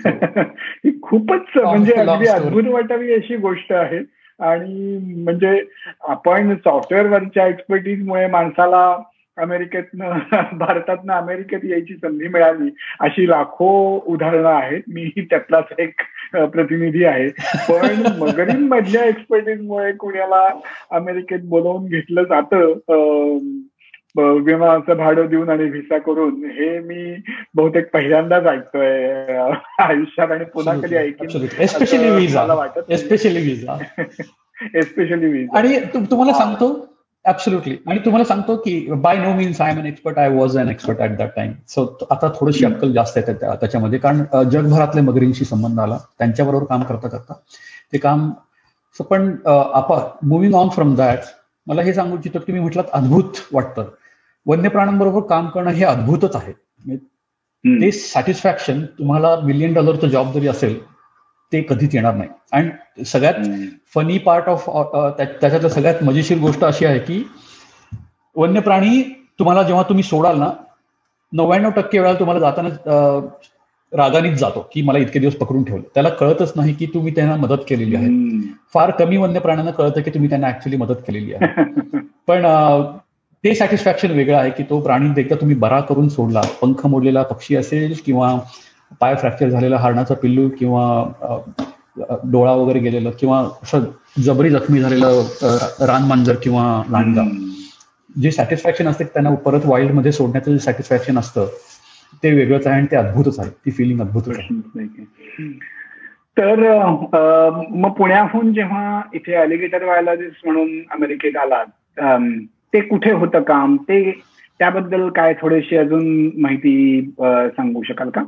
[SPEAKER 2] खूपच म्हणजे अगदी अद्भुत वाटावी अशी गोष्ट आहे. आणि म्हणजे आपण सॉफ्टवेअरवरच्या एक्सपर्टीजमुळे माणसाला अमेरिकेतनं भारतातनं अमेरिकेत यायची संधी मिळाली अशी लाखो उदाहरणं आहेत. मी त्यातलाच एक प्रतिनिधी आहे. पण मगरींमधल्या एक्सपर्टीजमुळे कुणाला अमेरिकेत बोलवून घेतलं जातं विमानाचं भाडं देऊन आणि व्हिसा करून, हे मी बहुतेक पहिल्यांदाच ऐकतोय आयुष्यात. आणि पुन्हा कधी ऐकेन
[SPEAKER 3] एस्पेशली विजा,
[SPEAKER 2] वाटत
[SPEAKER 3] एस्पेशली विजा
[SPEAKER 2] एस्पेशली विजा.
[SPEAKER 3] आणि तुम्हाला सांगतो ऍब्सोल्युटली, आणि तुम्हाला सांगतो की by no means I am an expert, I was an expert at that time. So आता थोडीशी अक्कल जास्त आहे त्याच्यामध्ये, कारण जगभरातल्या मगरींशी संबंध आला, त्यांच्याबरोबर काम करता करता ते काम. पण आपण मुव्हिंग ऑन फ्रॉम दॅट, मला हे सांगू इच्छितो की मी म्हटलं अद्भुत वाटतं. वन्य प्राण्यांबरोबर काम करणं हे अद्भुतच आहे. ते सॅटिस्फॅक्शन तुम्हाला मिलियन डॉलरचं जॉब जरी असेल ते कधीच येणार नाही. आणि सगळ्यात फनी पार्ट ऑफ त्याच्यातल्या सगळ्यात मजेशीर गोष्ट अशी आहे की वन्य प्राणी तुम्हाला जेव्हा तुम्ही सोडाल ना, नव्याण्णव टक्के वेळा तुम्हाला जाताना रागानीच जातो की मला इतके दिवस पकडून ठेवलं. त्याला कळतच नाही की तुम्ही त्यांना मदत केलेली आहे. फार कमी वन्य प्राण्यांना कळतं की तुम्ही त्यांना ऍक्च्युली मदत केलेली आहे. पण ते सॅटिस्फॅक्शन वेगळं आहे की तो प्राणी एकदा तुम्ही बरा करून सोडला, पंख मोडलेला पक्षी असेल किंवा पाय फ्रॅक्चर झालेला हरणाचा पिल्लू किंवा डोळा वगैरे गेलेलं किंवा असं जबरी जखमी झालेलं रानमांजर किंवा लांडगा, जे सॅटिस्फॅक्शन असते त्यांना परत वाईल्डमध्ये सोडण्याचं जे सॅटिस्फॅक्शन असतं ते वेगळंच आहे आणि ते अद्भुतच आहे. ती फिलिंग अद्भुतच आहे.
[SPEAKER 2] तर मग पुण्याहून जेव्हा इथे अलिगेटर बायोलॉजिस्ट म्हणून अमेरिकेत आलात, ते कुठे होतं काम, ते त्याबद्दल काय थोडीशी अजून माहिती सांगू शकाल का?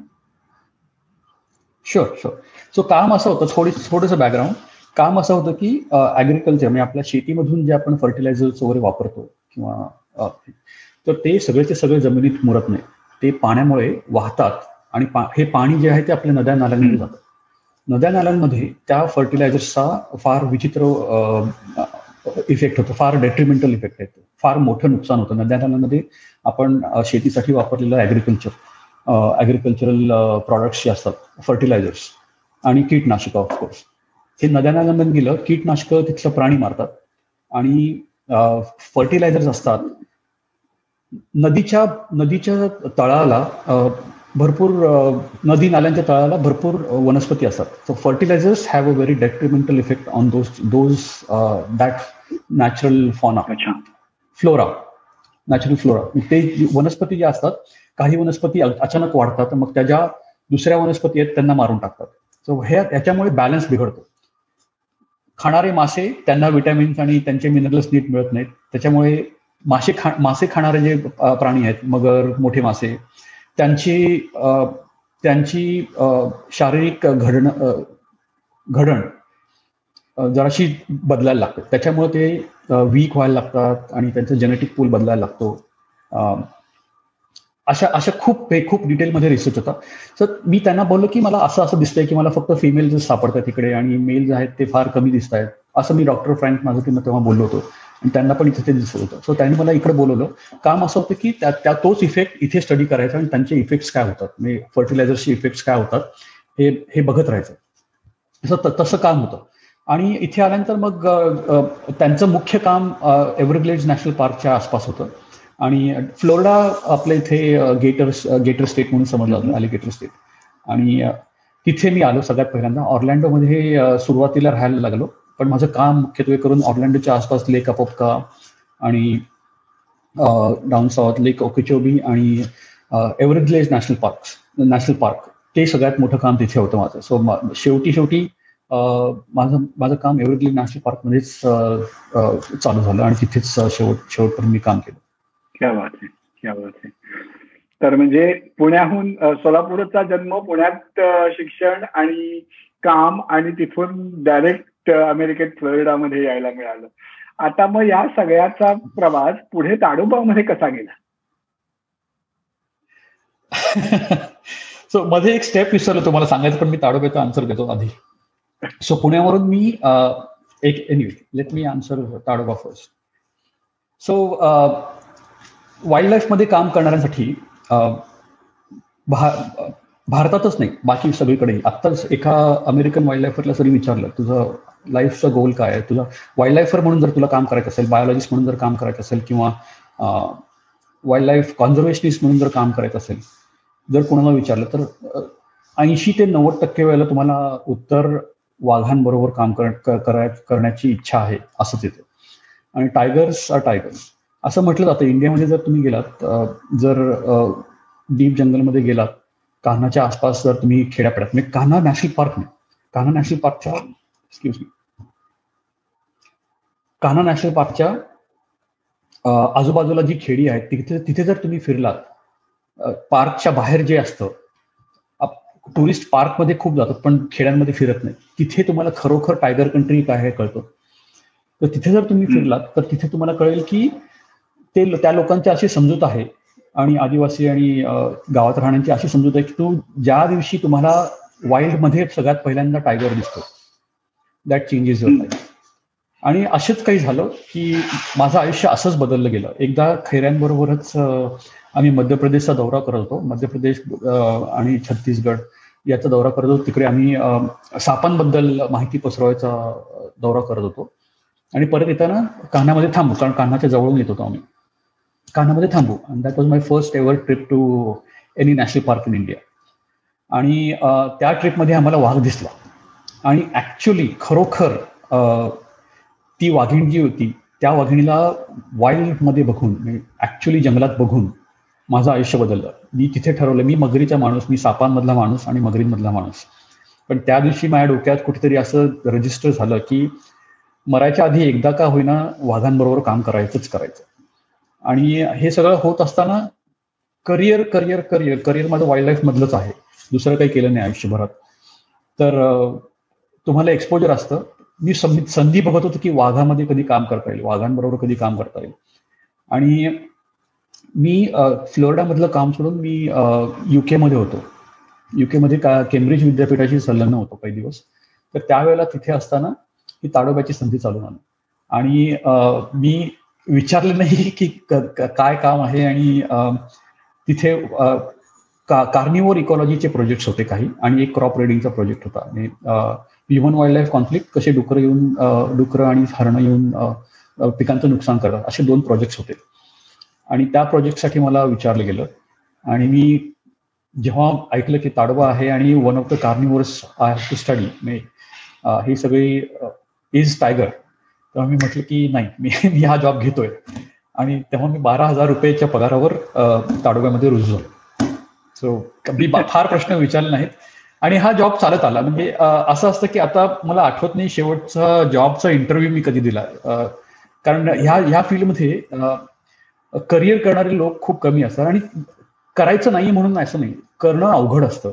[SPEAKER 3] शुअर शुअर सो काम असं होतं, थोडी थोडंसं बॅकग्राऊंड. काम असं होतं की ॲग्रिकल्चर म्हणजे आपल्या शेतीमधून जे आपण फर्टिलायझर्स वगैरे वापरतो किंवा तर ते सगळेचे सगळे जमिनीत मुरत नाही, ते पाण्यामुळे वाहतात आणि पा हे पाणी जे आहे ते आपल्या नद्या नाल्यांमध्ये जातं. नद्या नाल्यांमध्ये त्या फर्टिलायझर्सचा फार विचित्र इफेक्ट होतो, फार डेट्रिमेंटल इफेक्ट येतो, फार मोठं नुकसान होतं. नद्या नाल्यांमध्ये आपण शेतीसाठी वापरलेलं ॲग्रिकल्चर ॲग्रिकल्चरल प्रॉडक्ट्स जे असतात, फर्टिलायझर्स आणि कीटनाशकं ऑफकोर्स, हे नद्या नाल्यांमध्ये गेलं, कीटनाशकं तिथलं प्राणी मारतात आणि फर्टिलायझर्स असतात. नदीच्या नदीच्या तळाला भरपूर नदी नाल्यांच्या तळाला भरपूर वनस्पती असतात. So fertilisers have a very detrimental effect on those those that natural fauna, flora, natural flora. ते वनस्पती ज्या असतात, काही वनस्पती अचानक वाढतात, मग त्या ज्या दुसऱ्या वनस्पती आहेत त्यांना मारून टाकतात. सो हे याच्यामुळे बॅलन्स बिघडतो. खाणारे मासे, त्यांना विटॅमिन्स आणि त्यांचे मिनरल्स नीट मिळत नाहीत, त्याच्यामुळे मासे खा मासे खाणारे जे प्राणी आहेत, मगर, मोठे मासे, त्यांची त्यांची शारीरिक घडण घडण जराशी बदलायला लागते. त्याच्यामुळे ते वीक व्हायला लागतात आणि त्यांचं जेनेटिक पूल बदलायला लागतो. अशा अशा खूप खूप डिटेलमध्ये रिसर्च होता. तर मी त्यांना बोललो की मला असं असं दिसतंय की मला फक्त फिमेल सापडतात तिकडे आणि मेल जे आहेत ते फार कमी दिसत आहेत, असं मी डॉक्टर फ्रँक माझं तेव्हा बोललो होतो आणि त्यांना पण इथे ते दिसत होतं. सो त्यांनी मला इकडे बोलवलं. काम असं होतं की त्या त्या तोच इफेक्ट इथे स्टडी करायचा आणि त्यांचे इफेक्ट्स काय होतात, म्हणजे फर्टिलायझर्सचे इफेक्ट्स काय होतात हे हे बघत राहायचं. तसं तसं काम होतं. आणि इथे आल्यानंतर मग त्यांचं मुख्य काम एव्हरग्लेड्स नॅशनल पार्कच्या आसपास होतं आणि फ्लोरिडा आपल्या इथे गेटर गेटर स्टेट म्हणून समजलं जातं, अलिगेटर स्टेट. आणि तिथे मी आलो सगळ्यात पहिल्यांदा. ऑर्लँडोमध्ये सुरुवातीला राहायला लागलो, पण माझं काम मुख्यत्वे करून ऑर्लँडोच्या आसपास लेक अपोपका आणि डाऊन साऊथ लेक ओकेचोबी आणि Everglades National Park National Park ते सगळ्यात मोठं काम तिथे होतं माझं. सो शेवटी शेवटी माझं माझं काम एव्हरग्लेड नॅशनल पार्कमध्येच चालू झालं आणि तिथेच शेवट शेवटपर्यंत मी काम केलं.
[SPEAKER 2] क्या बात आहे, क्या बात आहे. तर म्हणजे पुण्याहून सोलापूरचा जन्म, पुण्यात शिक्षण आणि काम आणि तिथून डायरेक्ट अमेरिकेत फ्लोरिडामध्ये यायला मिळालं. आता मग या सगळ्याचा प्रवास पुढे ताडोबामध्ये कसा गेला?
[SPEAKER 3] सो मध्ये एक स्टेप विसरलो तुम्हाला सांगायचं, पण मी ताडोब्याचा आन्सर देतो आधी. सो पुण्यावरून मी एक anyway let me answer Tadoba first. So wild लाईफमध्ये काम करणाऱ्यांसाठी भारतातच नाही बाकी सगळीकडे, आत्ताच एका अमेरिकन वाईल्ड लाईफरला जरी विचारलं तुझं लाईफचा गोल काय आहे, तुझा वाईल्ड लाईफर म्हणून जर तुला काम करायचं असेल, बायोलॉजिस्ट म्हणून जर काम करायचं असेल किंवा वाईल्ड लाईफ कॉन्झर्वेशनिस्ट म्हणून जर काम करायचं असेल, जर कोणाला विचारलं तर ऐंशी ते नव्वद टक्के वेळेला तुम्हाला उत्तर वाघांबरोबर काम कराय करण्याची इच्छा आहे असंच येतं. आणि टायगर्स आर टायगर्स असं म्हटलं जातं. इंडियामध्ये जर तुम्ही गेलात, जर डीप जंगलमध्ये गेलात, कान्हाच्या आसपास जर तुम्ही खेड्यापाड्यात, म्हणजे कान्हा नॅशनल पार्क नाही, कान्हा नॅशनल पार्कच्या एक्सक्यूज मी कान्हा नॅशनल पार्कच्या आजूबाजूला जी खेडी आहेत तिथे तिथे जर तुम्ही फिरलात, पार्कच्या बाहेर जे असतं, टुरिस्ट पार्कमध्ये खूप जातात पण खेड्यांमध्ये फिरत नाही, तिथे तुम्हाला खरोखर टायगर कंट्री काय आहे कळतं. तर तिथे जर तुम्ही फिरलात तर तिथे तुम्हाला कळेल की ते त्या लोकांची अशी समजूत आहे आणि आदिवासी आणि गावात राहण्याची अशी समजूत आहे की तू ज्या दिवशी तुम्हाला वाईल्डमध्ये सगळ्यात पहिल्यांदा टायगर दिसतो, दॅट चेंजेस युअर लाईफ. आणि असंच काही झालं की माझं आयुष्य असंच बदललं गेलं. एकदा खैऱ्यांबरोबरच आम्ही मध्य प्रदेशचा दौरा करत होतो. मध्य प्रदेश आणि छत्तीसगड याचा दौरा करत होतो. तिकडे आम्ही सापांबद्दल माहिती पसरवायचा दौरा करत होतो आणि परत येताना कान्हामध्ये थांबू, कारण कान्हाच्या जवळून येत होतो आम्ही. कान्हामध्ये थांबू and that was my first ever trip to any national park in India. आणि त्या ट्रिपमध्ये आम्हाला वाघ दिसला आणि ऍक्च्युली खरोखर ती वाघीण जी होती त्या वाघिणीला वाईल्डमध्ये बघून, ऍक्च्युली जंगलात बघून माझं आयुष्य बदललं. मी तिथे ठरवलं, मी मगरीचा माणूस, मी सापांमधला माणूस आणि मगरींमधला माणूस. पण त्या दिवशी माझ्या डोक्यात कुठेतरी असं रजिस्टर झालं की मरायच्या आधी एकदा का होईना वाघांबरोबर काम करायचंच करायचं. आणि हे सगळं होत असताना करिअर करिअर करिअर करिअर माझं वाईल्ड लाईफ मधलंच आहे, दुसरं काही केलं नाही आयुष्यभरात. तर तुम्हाला एक्सपोजर असतं. मी संधी बघत होतो की वाघामध्ये कधी काम करता येईल, वाघांबरोबर कधी काम करता येईल. आणि मी फ्लोरिडामधलं काम सोडून मी युके मध्ये होतो. युके मध्ये का केम्ब्रिज विद्यापीठाशी संलग्न होतो काही दिवस. तर त्यावेळेला तिथे असताना ही ताडोब्याची संधी चालून आली. आणि मी विचारलं नाही की काय काम आहे. आणि तिथे कार्निव्होर इकॉलॉजीचे प्रोजेक्ट्स होते काही, आणि एक क्रॉप रेडिंगचा प्रोजेक्ट होता. आणि ह्युमन वाईल्ड लाईफ कॉन्फ्लिक्ट, कसे डुकरं येऊन डुकरं आणि हरणं येऊन पिकांचं नुकसान करतात, असे दोन प्रोजेक्ट्स होते. आणि त्या प्रोजेक्टसाठी मला विचारलं गेलं. आणि मी जेव्हा ऐकलं की ताडोबा आहे आणि one of the carnivores I have to study, ही सगळी इज टायगर, तेव्हा मी म्हटलं की नाही, मी मी हा जॉब घेतोय. आणि तेव्हा मी बारा हजार रुपयाच्या पगारावर ताडोब्यामध्ये रुजू झालो. सो मी फार प्रश्न विचारले नाहीत आणि हा जॉब चालत आला. म्हणजे असं असतं की आता मला आठवत नाही शेवटचा जॉबचा इंटरव्ह्यू मी कधी दिला, कारण ह्या ह्या फील्डमध्ये करिअर करणारे लोक खूप कमी असतात. आणि करायचं नाही म्हणून असं नाही, करणं अवघड असतं.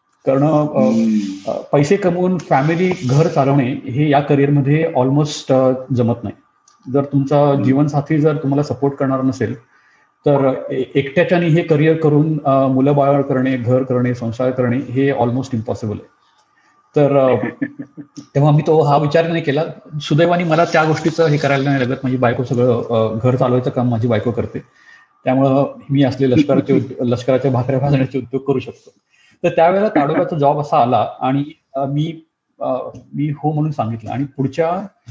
[SPEAKER 3] करणं, पैसे कमवून फॅमिली घर चालवणे हे या करिअरमध्ये ऑलमोस्ट जमत नाही. जर तुमचा जीवनसाथी जर तुम्हाला सपोर्ट करणार नसेल तर एकट्याच्याने हे करिअर करून मुलं बाळ करणे, घर करणे, संसार करणे हे ऑलमोस्ट इम्पॉसिबल आहे. तर तेव्हा मी तो हा विचार नाही केला. सुदैवाने मला त्या गोष्टीचं हे करायला नाही लागत. माझी बायको सगळं घर चालवायचं काम माझी बायको करते, त्यामुळं मी असले लष्कराचे लष्कराच्या भाकऱ्या भाजण्याचे उद्योग करू शकतो. तर त्यावेळेला ताडोब्याचा जॉब असा आला आणि मी मी हो म्हणून सांगितलं. आणि पुढच्या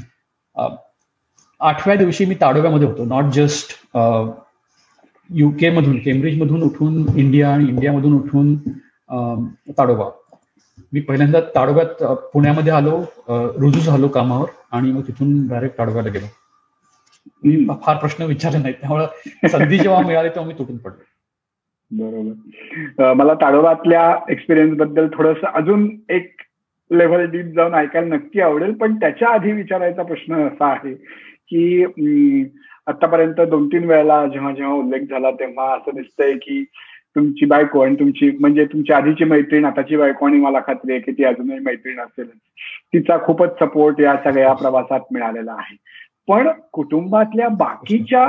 [SPEAKER 3] आठव्या दिवशी मी ताडोब्यामध्ये होतो. नॉट जस्ट युके मधून, केम्ब्रिज मधून उठून इंडिया आणि इंडियामधून उठून ताडोबा. मी पहिल्यांदा ताडोब्यात पुण्यामध्ये आलो, रुजू झालो कामावर, आणि मग तिथून डायरेक्ट ताडोब्याला गेलो. मी फार प्रश्न विचारले नाहीत, त्यामुळे संधी जेव्हा मिळाली तेव्हा मी तुटून पडलो.
[SPEAKER 2] बरोबर. मला ताडोबातल्या एक्सपिरियन्स बद्दल थोडंसं अजून एक लेव्हल डीप जाऊन ऐकायला नक्की आवडेल. पण त्याच्या आधी विचारायचा प्रश्न असा आहे की आतापर्यंत दोन तीन वेळेला जेव्हा जेव्हा उल्लेख झाला तेव्हा असं दिसतंय की तुमची बायको आणि तुमची म्हणजे तुमची आधीची मैत्रीण, आताची बायको, आणि मला खात्री आहे की ती अजूनही मैत्रीण असेल, तिचा खूपच सपोर्ट या सगळ्या प्रवासात मिळालेला आहे. पण कुटुंबातल्या बाकीच्या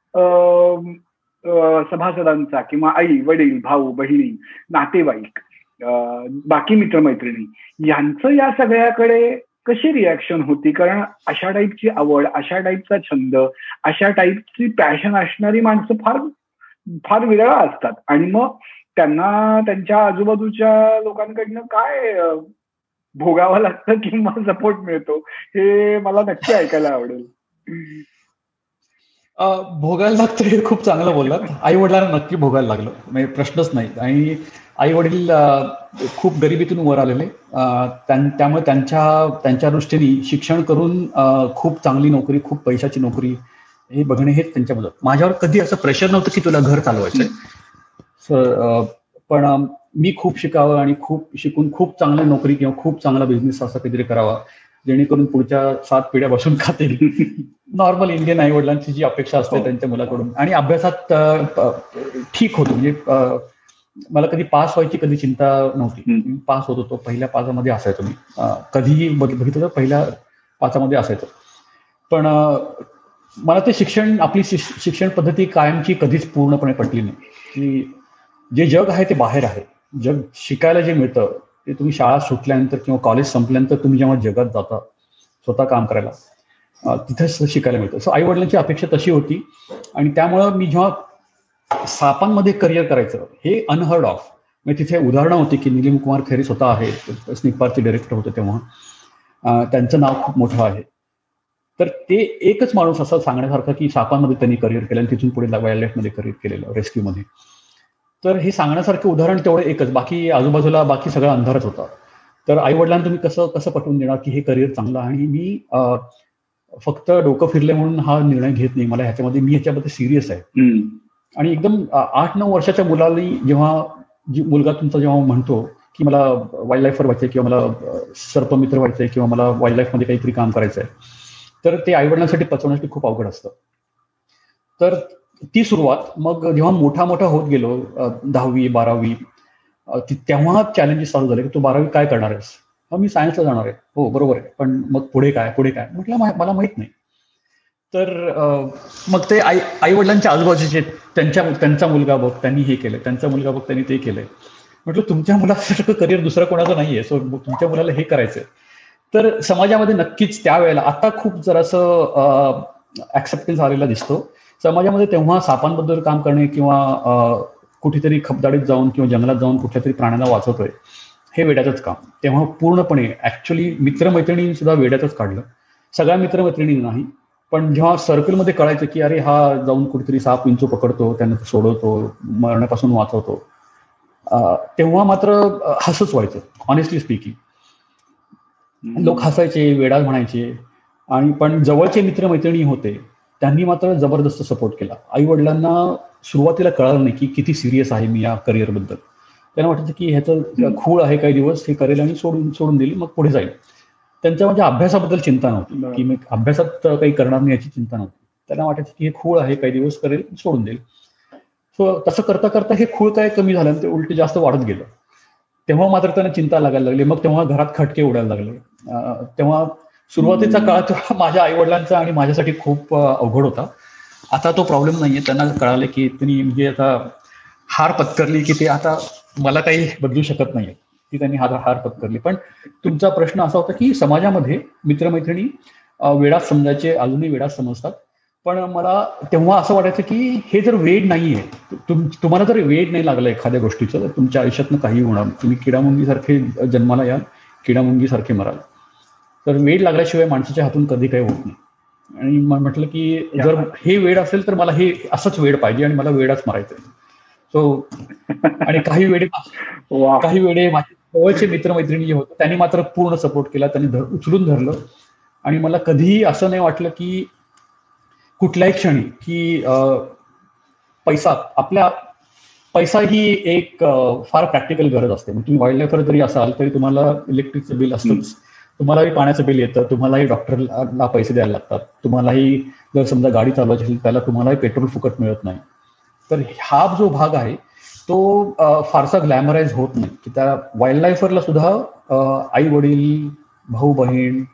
[SPEAKER 2] सभासदांचा किंवा आई वडील, भाऊ बहिणी, नातेवाईक, बाकी मित्रमैत्रिणी यांचं या सगळ्याकडे कशी रिॲक्शन होती? कारण अशा टाईपची आवड, अशा टाईपचा छंद, अशा टाईपची पॅशन असणारी माणसं फार फार विरळ असतात. आणि मग त्यांना त्यांच्या आजूबाजूच्या लोकांकडनं काय भोगावं लागतं किंवा सपोर्ट मिळतो हे मला नक्की ऐकायला आवडेल.
[SPEAKER 3] भोगायला लागतं हे खूप चांगलं बोललात. आई वडिलांना नक्की भोगायला लागलं, म्हणजे प्रश्नच नाही. आणि आई वडील खूप गरिबीतून वर आलेले, त्यामुळे त्यांच्या त्यांच्या दृष्टीने शिक्षण करून खूप चांगली नोकरी, खूप पैशाची नोकरी हे बघणे हेच त्यांच्या मदत. माझ्यावर कधी असं प्रेशर नव्हतं की तुला घर चालवायचंय. पण मी खूप शिकावं आणि खूप शिकून खूप चांगली नोकरी किंवा खूप चांगला बिझनेस असा काहीतरी करावा जेणेकरून पुढच्या सात पिढ्या बसून खातील. नॉर्मल इंडियन आई वडिलांची जी अपेक्षा असते त्यांच्या मुलाकडून. आणि अभ्यासात ठीक होतो, म्हणजे मला कधी पास व्हायची कधी चिंता नव्हती. पास होत होतो, पहिल्या पाचामध्ये असायचो मी, कधीही बघितलं तर पहिल्या पाचामध्ये असायचो. पण मला ते शिक्षण, आपली शिक्षण पद्धती कायमची कधीच पूर्णपणे पटली नाही. की जे जग आहे ते बाहेर आहे. जग शिकायला जे मिळतं ते तुम्ही शाळा सुटल्यानंतर किंवा कॉलेज संपल्यानंतर तुम्ही जेव्हा जगात जाता स्वतः काम करायला, तिथेच शिकायला मिळतं. सो आई वडिलांची अपेक्षा तशी होती. आणि त्यामुळं मी जेव्हा सापांमध्ये करिअर करायचं हे अनहर्ड ऑफ, म्हणजे तिथे उदाहरणं होती की निलिम कुमार खैरे स्वतः आहेत, स्निग्पारचे डायरेक्टर होते तेव्हा, त्यांचं नाव खूप मोठं आहे. तर ते एकच माणूस असं सांगण्यासारखं की सापांमध्ये त्यांनी करिअर केलं आणि तिथून पुढे वाईल्ड लाईफमध्ये करिअर केलेलं, रेस्क्यूमध्ये. तर हे सांगण्यासारखं उदाहरण तेवढं एकच, बाकी आजूबाजूला बाकी सगळा अंधारच होता. तर आई वडिलांना तुम्ही कसं कसं पटवून देणार की हे करिअर चांगलं. आणि मी फक्त डोकं फिरले म्हणून हा निर्णय घेत नाही. मला ह्याच्यामध्ये मी ह्याच्यामध्ये सिरियस आहे. आणि एकदम आठ नऊ वर्षाच्या मुलाला जेव्हा मुलगा तुमचा जेव्हा म्हणतो की मला वाईल्ड लाईफवर व्हायचंय किंवा मला सर्पमित्र व्हायचंय किंवा मला वाईल्ड लाईफमध्ये काहीतरी काम करायचंय, तर ते आईवडिलांसाठी पचवण्यासाठी खूप अवघड असतं. तर ती सुरुवात मग जेव्हा मोठा मोठा होत गेलो, दहावी बारावी, तेव्हा चॅलेंजेस चालू झाले की तू बारावी काय करणार आहेस? हा, मी सायन्सला जाणार आहे. हो बरोबर आहे, पण मग पुढे काय पुढे काय म्हटलं मला माहित नाही. तर मग ते आई आई वडिलांच्या आजूबाजूचे त्यांच्या त्यांचा मुलगा बघ त्यांनी हे केलं, त्यांचा मुलगा बघ त्यांनी ते केलंय. म्हटलं तुमच्या मुलासारखं करिअर दुसरं कोणाचं नाहीये, सो तुमच्या मुलाला हे करायचंय. तर समाजामध्ये नक्कीच त्यावेळेला, आता खूप जरासं ऍक्सेप्टन्स आलेला दिसतो समाजामध्ये. तेव्हा सापांबद्दल काम करणे किंवा कुठेतरी खबदाडीत जाऊन किंवा जंगलात जाऊन कुठल्या तरी प्राण्याला वाचवतोय हे वेड्यातच काम. तेव्हा पूर्णपणे ऍक्च्युली मित्रमैत्रिणी सुद्धा वेड्यातच काढलं. सगळ्या मित्रमैत्रिणी नाही, पण जेव्हा सर्कलमध्ये कळायचं की अरे हा जाऊन कुठेतरी साप विंचू पकडतो, त्यांना सोडवतो, मरण्यापासून वाचवतो, तेव्हा मात्र हसच व्हायचं. ऑनेस्टली स्पीकिंग, लोक हसायचे, वेडा म्हणायचे. आणि पण जवळचे मित्रमैत्रिणी होते त्यांनी मात्र जबरदस्त सपोर्ट केला. आई वडिलांना सुरुवातीला कळालं नाही की किती सिरियस आहे मी या करिअरबद्दल. त्यांना वाटायचं की ह्याचं खूळ आहे, काही दिवस हे करेल आणि सोडून सोडून देईल, मग पुढे जाईल. त्यांच्या म्हणजे अभ्यासाबद्दल चिंता नव्हती की मी अभ्यासात काही करणार नाही याची चिंता नव्हती. त्यांना वाटायचं की हे खूळ आहे, काही दिवस करेल सोडून देईल. सो तसं करता करता हे खूळ काय कमी झालं, ते उलट जास्त वाढत गेलं. तेव्हा मात्र त्यांना चिंता लागायला लागली. मग तेव्हा घरात खटके उडायला लागले. तेव्हा सुरुवातीचा काळ तेव्हा माझ्या आई वडिलांचा आणि माझ्यासाठी खूप अवघड होता. आता तो प्रॉब्लेम नाहीये. त्यांना कळालं की त्यांनी म्हणजे आता हार पत्करली की ते आता मला काही बदलू शकत नाहीये, ती त्यांनी हार हार पत्करली. पण तुमचा प्रश्न असा होता की समाजामध्ये मित्रमैत्रिणी वेडाच समजायचे, अजूनही वेडाच समजतात. पण मला तेव्हा असं वाटायचं की हे जर वेड नाहीये, तुम्हाला जर वेड नाही लागलं एखाद्या गोष्टीचं, तर तुमच्या आयुष्यातनं काही होणार. तुम्ही किडामुंगीसारखे जन्माला याल, किडामुंगीसारखे मराल. तर वेड लागल्याशिवाय माणसाच्या हातून कधी काही होत नाही. आणि म्हटलं की जर हे वेड असेल तर मला हे असंच वेड पाहिजे आणि मला वेडाच मारायचं. सो आणि काही वेडे काही वेडे माझे जवळचे मित्रमैत्रिणी जे होते त्यांनी मात्र पूर्ण सपोर्ट केला. त्यांनी उचलून धरलं आणि मला कधीही असं नाही वाटलं की कुठल्याही क्षणी की पैसा आपल्या पैसा ही एक फार प्रॅक्टिकल गरज असते. तुम्ही वाईल्ड लाईफर जरी असाल तरी तुम्हाला इलेक्ट्रिकचं बिल असतंच, तुम्हालाही पाण्याचं बिल येतं, तुम्हालाही डॉक्टरला पैसे द्यायला लागतात, तुम्हालाही जर समजा गाडी चालवायची असेल त्याला तुम्हालाही पेट्रोल फुकट मिळत नाही. तर हा जो भाग आहे तो फारसा ग्लॅमराईज होत नाही. की त्या वाईल्ड लाईफरला सुद्धा आई वडील, भाऊ बहीण,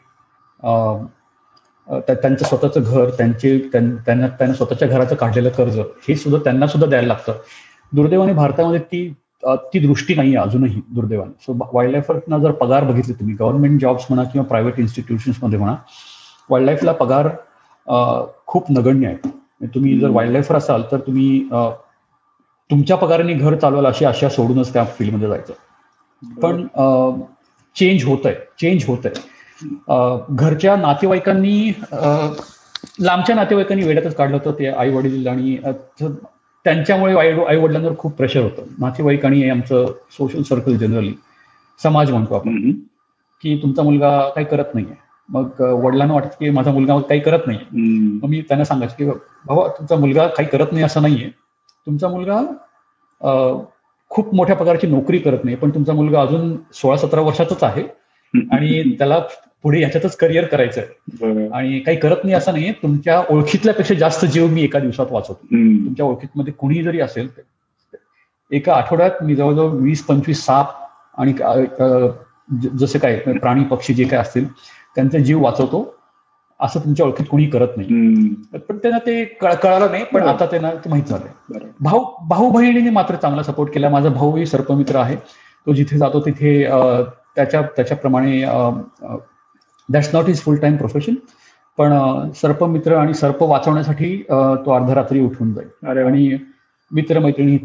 [SPEAKER 3] त्यांचं स्वतःचं घर, त्यांचे त्यांना त्यांना स्वतःच्या घराचं काढलेलं कर्ज हे सुद्धा त्यांना सुद्धा द्यायला लागतं. दुर्दैवाने भारतामध्ये ती ती दृष्टी नाही आहे अजूनही, दुर्दैवाने. सो वाईल्ड लाईफरना जर पगार बघितले तुम्ही, गव्हर्नमेंट जॉब्स म्हणा किंवा प्रायव्हेट इन्स्टिट्यूशन्समध्ये म्हणा, वाईल्ड लाईफला पगार खूप नगण्य आहे. तुम्ही जर वाईल्ड लाईफर असाल तर तुम्ही तुमच्या पगाराने घर चालवाल अशी आशा सोडूनच त्या फील्डमध्ये जायचं. पण चेंज होत आहे चेंज होत आहे घरच्या नातेवाईकांनी, लांबच्या नातेवाईकांनी वेड्यातच काढलं होतं ते आई वडील. आणि त्यांच्यामुळे आई आई वडिलांवर खूप प्रेशर होतं. नातेवाईक आणि आमचं सोशल सर्कल, जनरली समाज म्हणतो आपण, की तुमचा मुलगा काही करत नाहीये. मग वडिलांना वाटतं की माझा मुलगा काही करत नाहीये. मग मी त्यांना सांगायचं की बाबा तुमचा मुलगा काही करत नाही असं नाहीये, तुमचा मुलगा खूप मोठ्या प्रकारची नोकरी करत नाही, पण तुमचा मुलगा अजून सोळा सतरा वर्षाचाच आहे आणि त्याला पुढे याच्यातच करिअर करायचं आहे आणि काही करत नाही असं नाहीये. तुमच्या ओळखीतल्यापेक्षा जास्त जीव मी एका दिवसात वाचवतो. तुमच्या ओळखीतमध्ये कुणीही जरी असेल, एका आठवड्यात मी जवळजवळ वीस पंचवीस साप आणि जसे काय प्राणी पक्षी जे काय असतील त्यांचा जीव वाचवतो, असं तुमच्या ओळखीत कोणी करत नाही. पण त्यांना ते कळालं नाही, पण आता त्यांना ते माहित झालंय. भाऊ भाऊ बहिणीने मात्र चांगला सपोर्ट केला. माझा भाऊही सर्पमित्र आहे. तो जिथे जातो तिथे त्याच्या त्याच्याप्रमाणे, that's not his full time profession, पण सर्पमित्र आणि सर्प वाचवण्यासाठी तो अर्धरात्री उठून जाईल. आणि मित्रमैत्रिणी,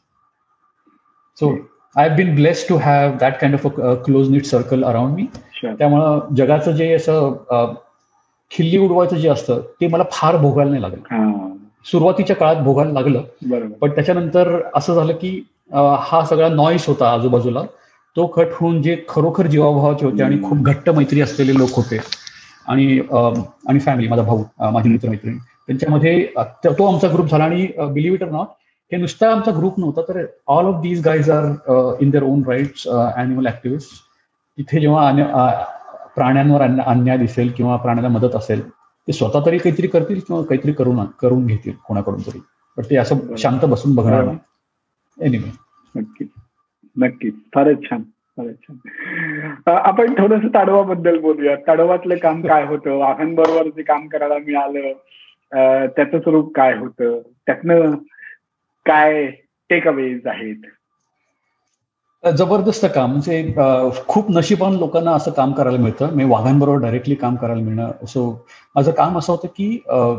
[SPEAKER 3] so I have been blessed to have that kind of a close knit circle around me. त्यामुळं जगाचं जे असं खिल्ली उडवायचं जे असतं ते मला फार भोगायला नाही लागलं. सुरुवातीच्या काळात भोगायला लागलं, पण त्याच्यानंतर असं झालं की हा सगळा नॉईस होता आजूबाजूला, तो कट होऊन जे खरोखर जीवाभावाचे होते आणि खूप घट्ट मैत्री असलेले लोक होते आणि आणि फॅमिली, माझा भाऊ, माझे मित्रमैत्रिणी, त्यांच्यामध्ये तो आमचा ग्रुप झाला. आणि बिलीव्ह इट ऑर नॉट, हे नुसता आमचा ग्रुप नव्हता, तर all of these guys are in their own rights animal activist. तिथे जेव्हा प्राण्यांवर अन्याय दिसेल किंवा प्राण्याला मदत असेल, ते स्वतः तरी काहीतरी करतील किंवा काहीतरी करून करून घेतील कोणाकडून तरी, पण ते असं शांत बसून बघणार नाही. एनिवे,
[SPEAKER 2] नक्कीच नक्कीच, फारच छान फारच छान. आपण थोडंसं ताडोबाबद्दल बोलूया. ताडोबातलं काम काय होतं, वाघांबरोबर जे काम करायला मिळालं त्याचं स्वरूप काय होतं, त्यातनं काय टेक अवेज आहेत?
[SPEAKER 3] जबरदस्त काम, म्हणजे खूप नशिबान लोकांना असं काम करायला मिळतं. मी वाघांबरोबर डायरेक्टली काम करायला मिळणं. सो माझं काम असं होतं की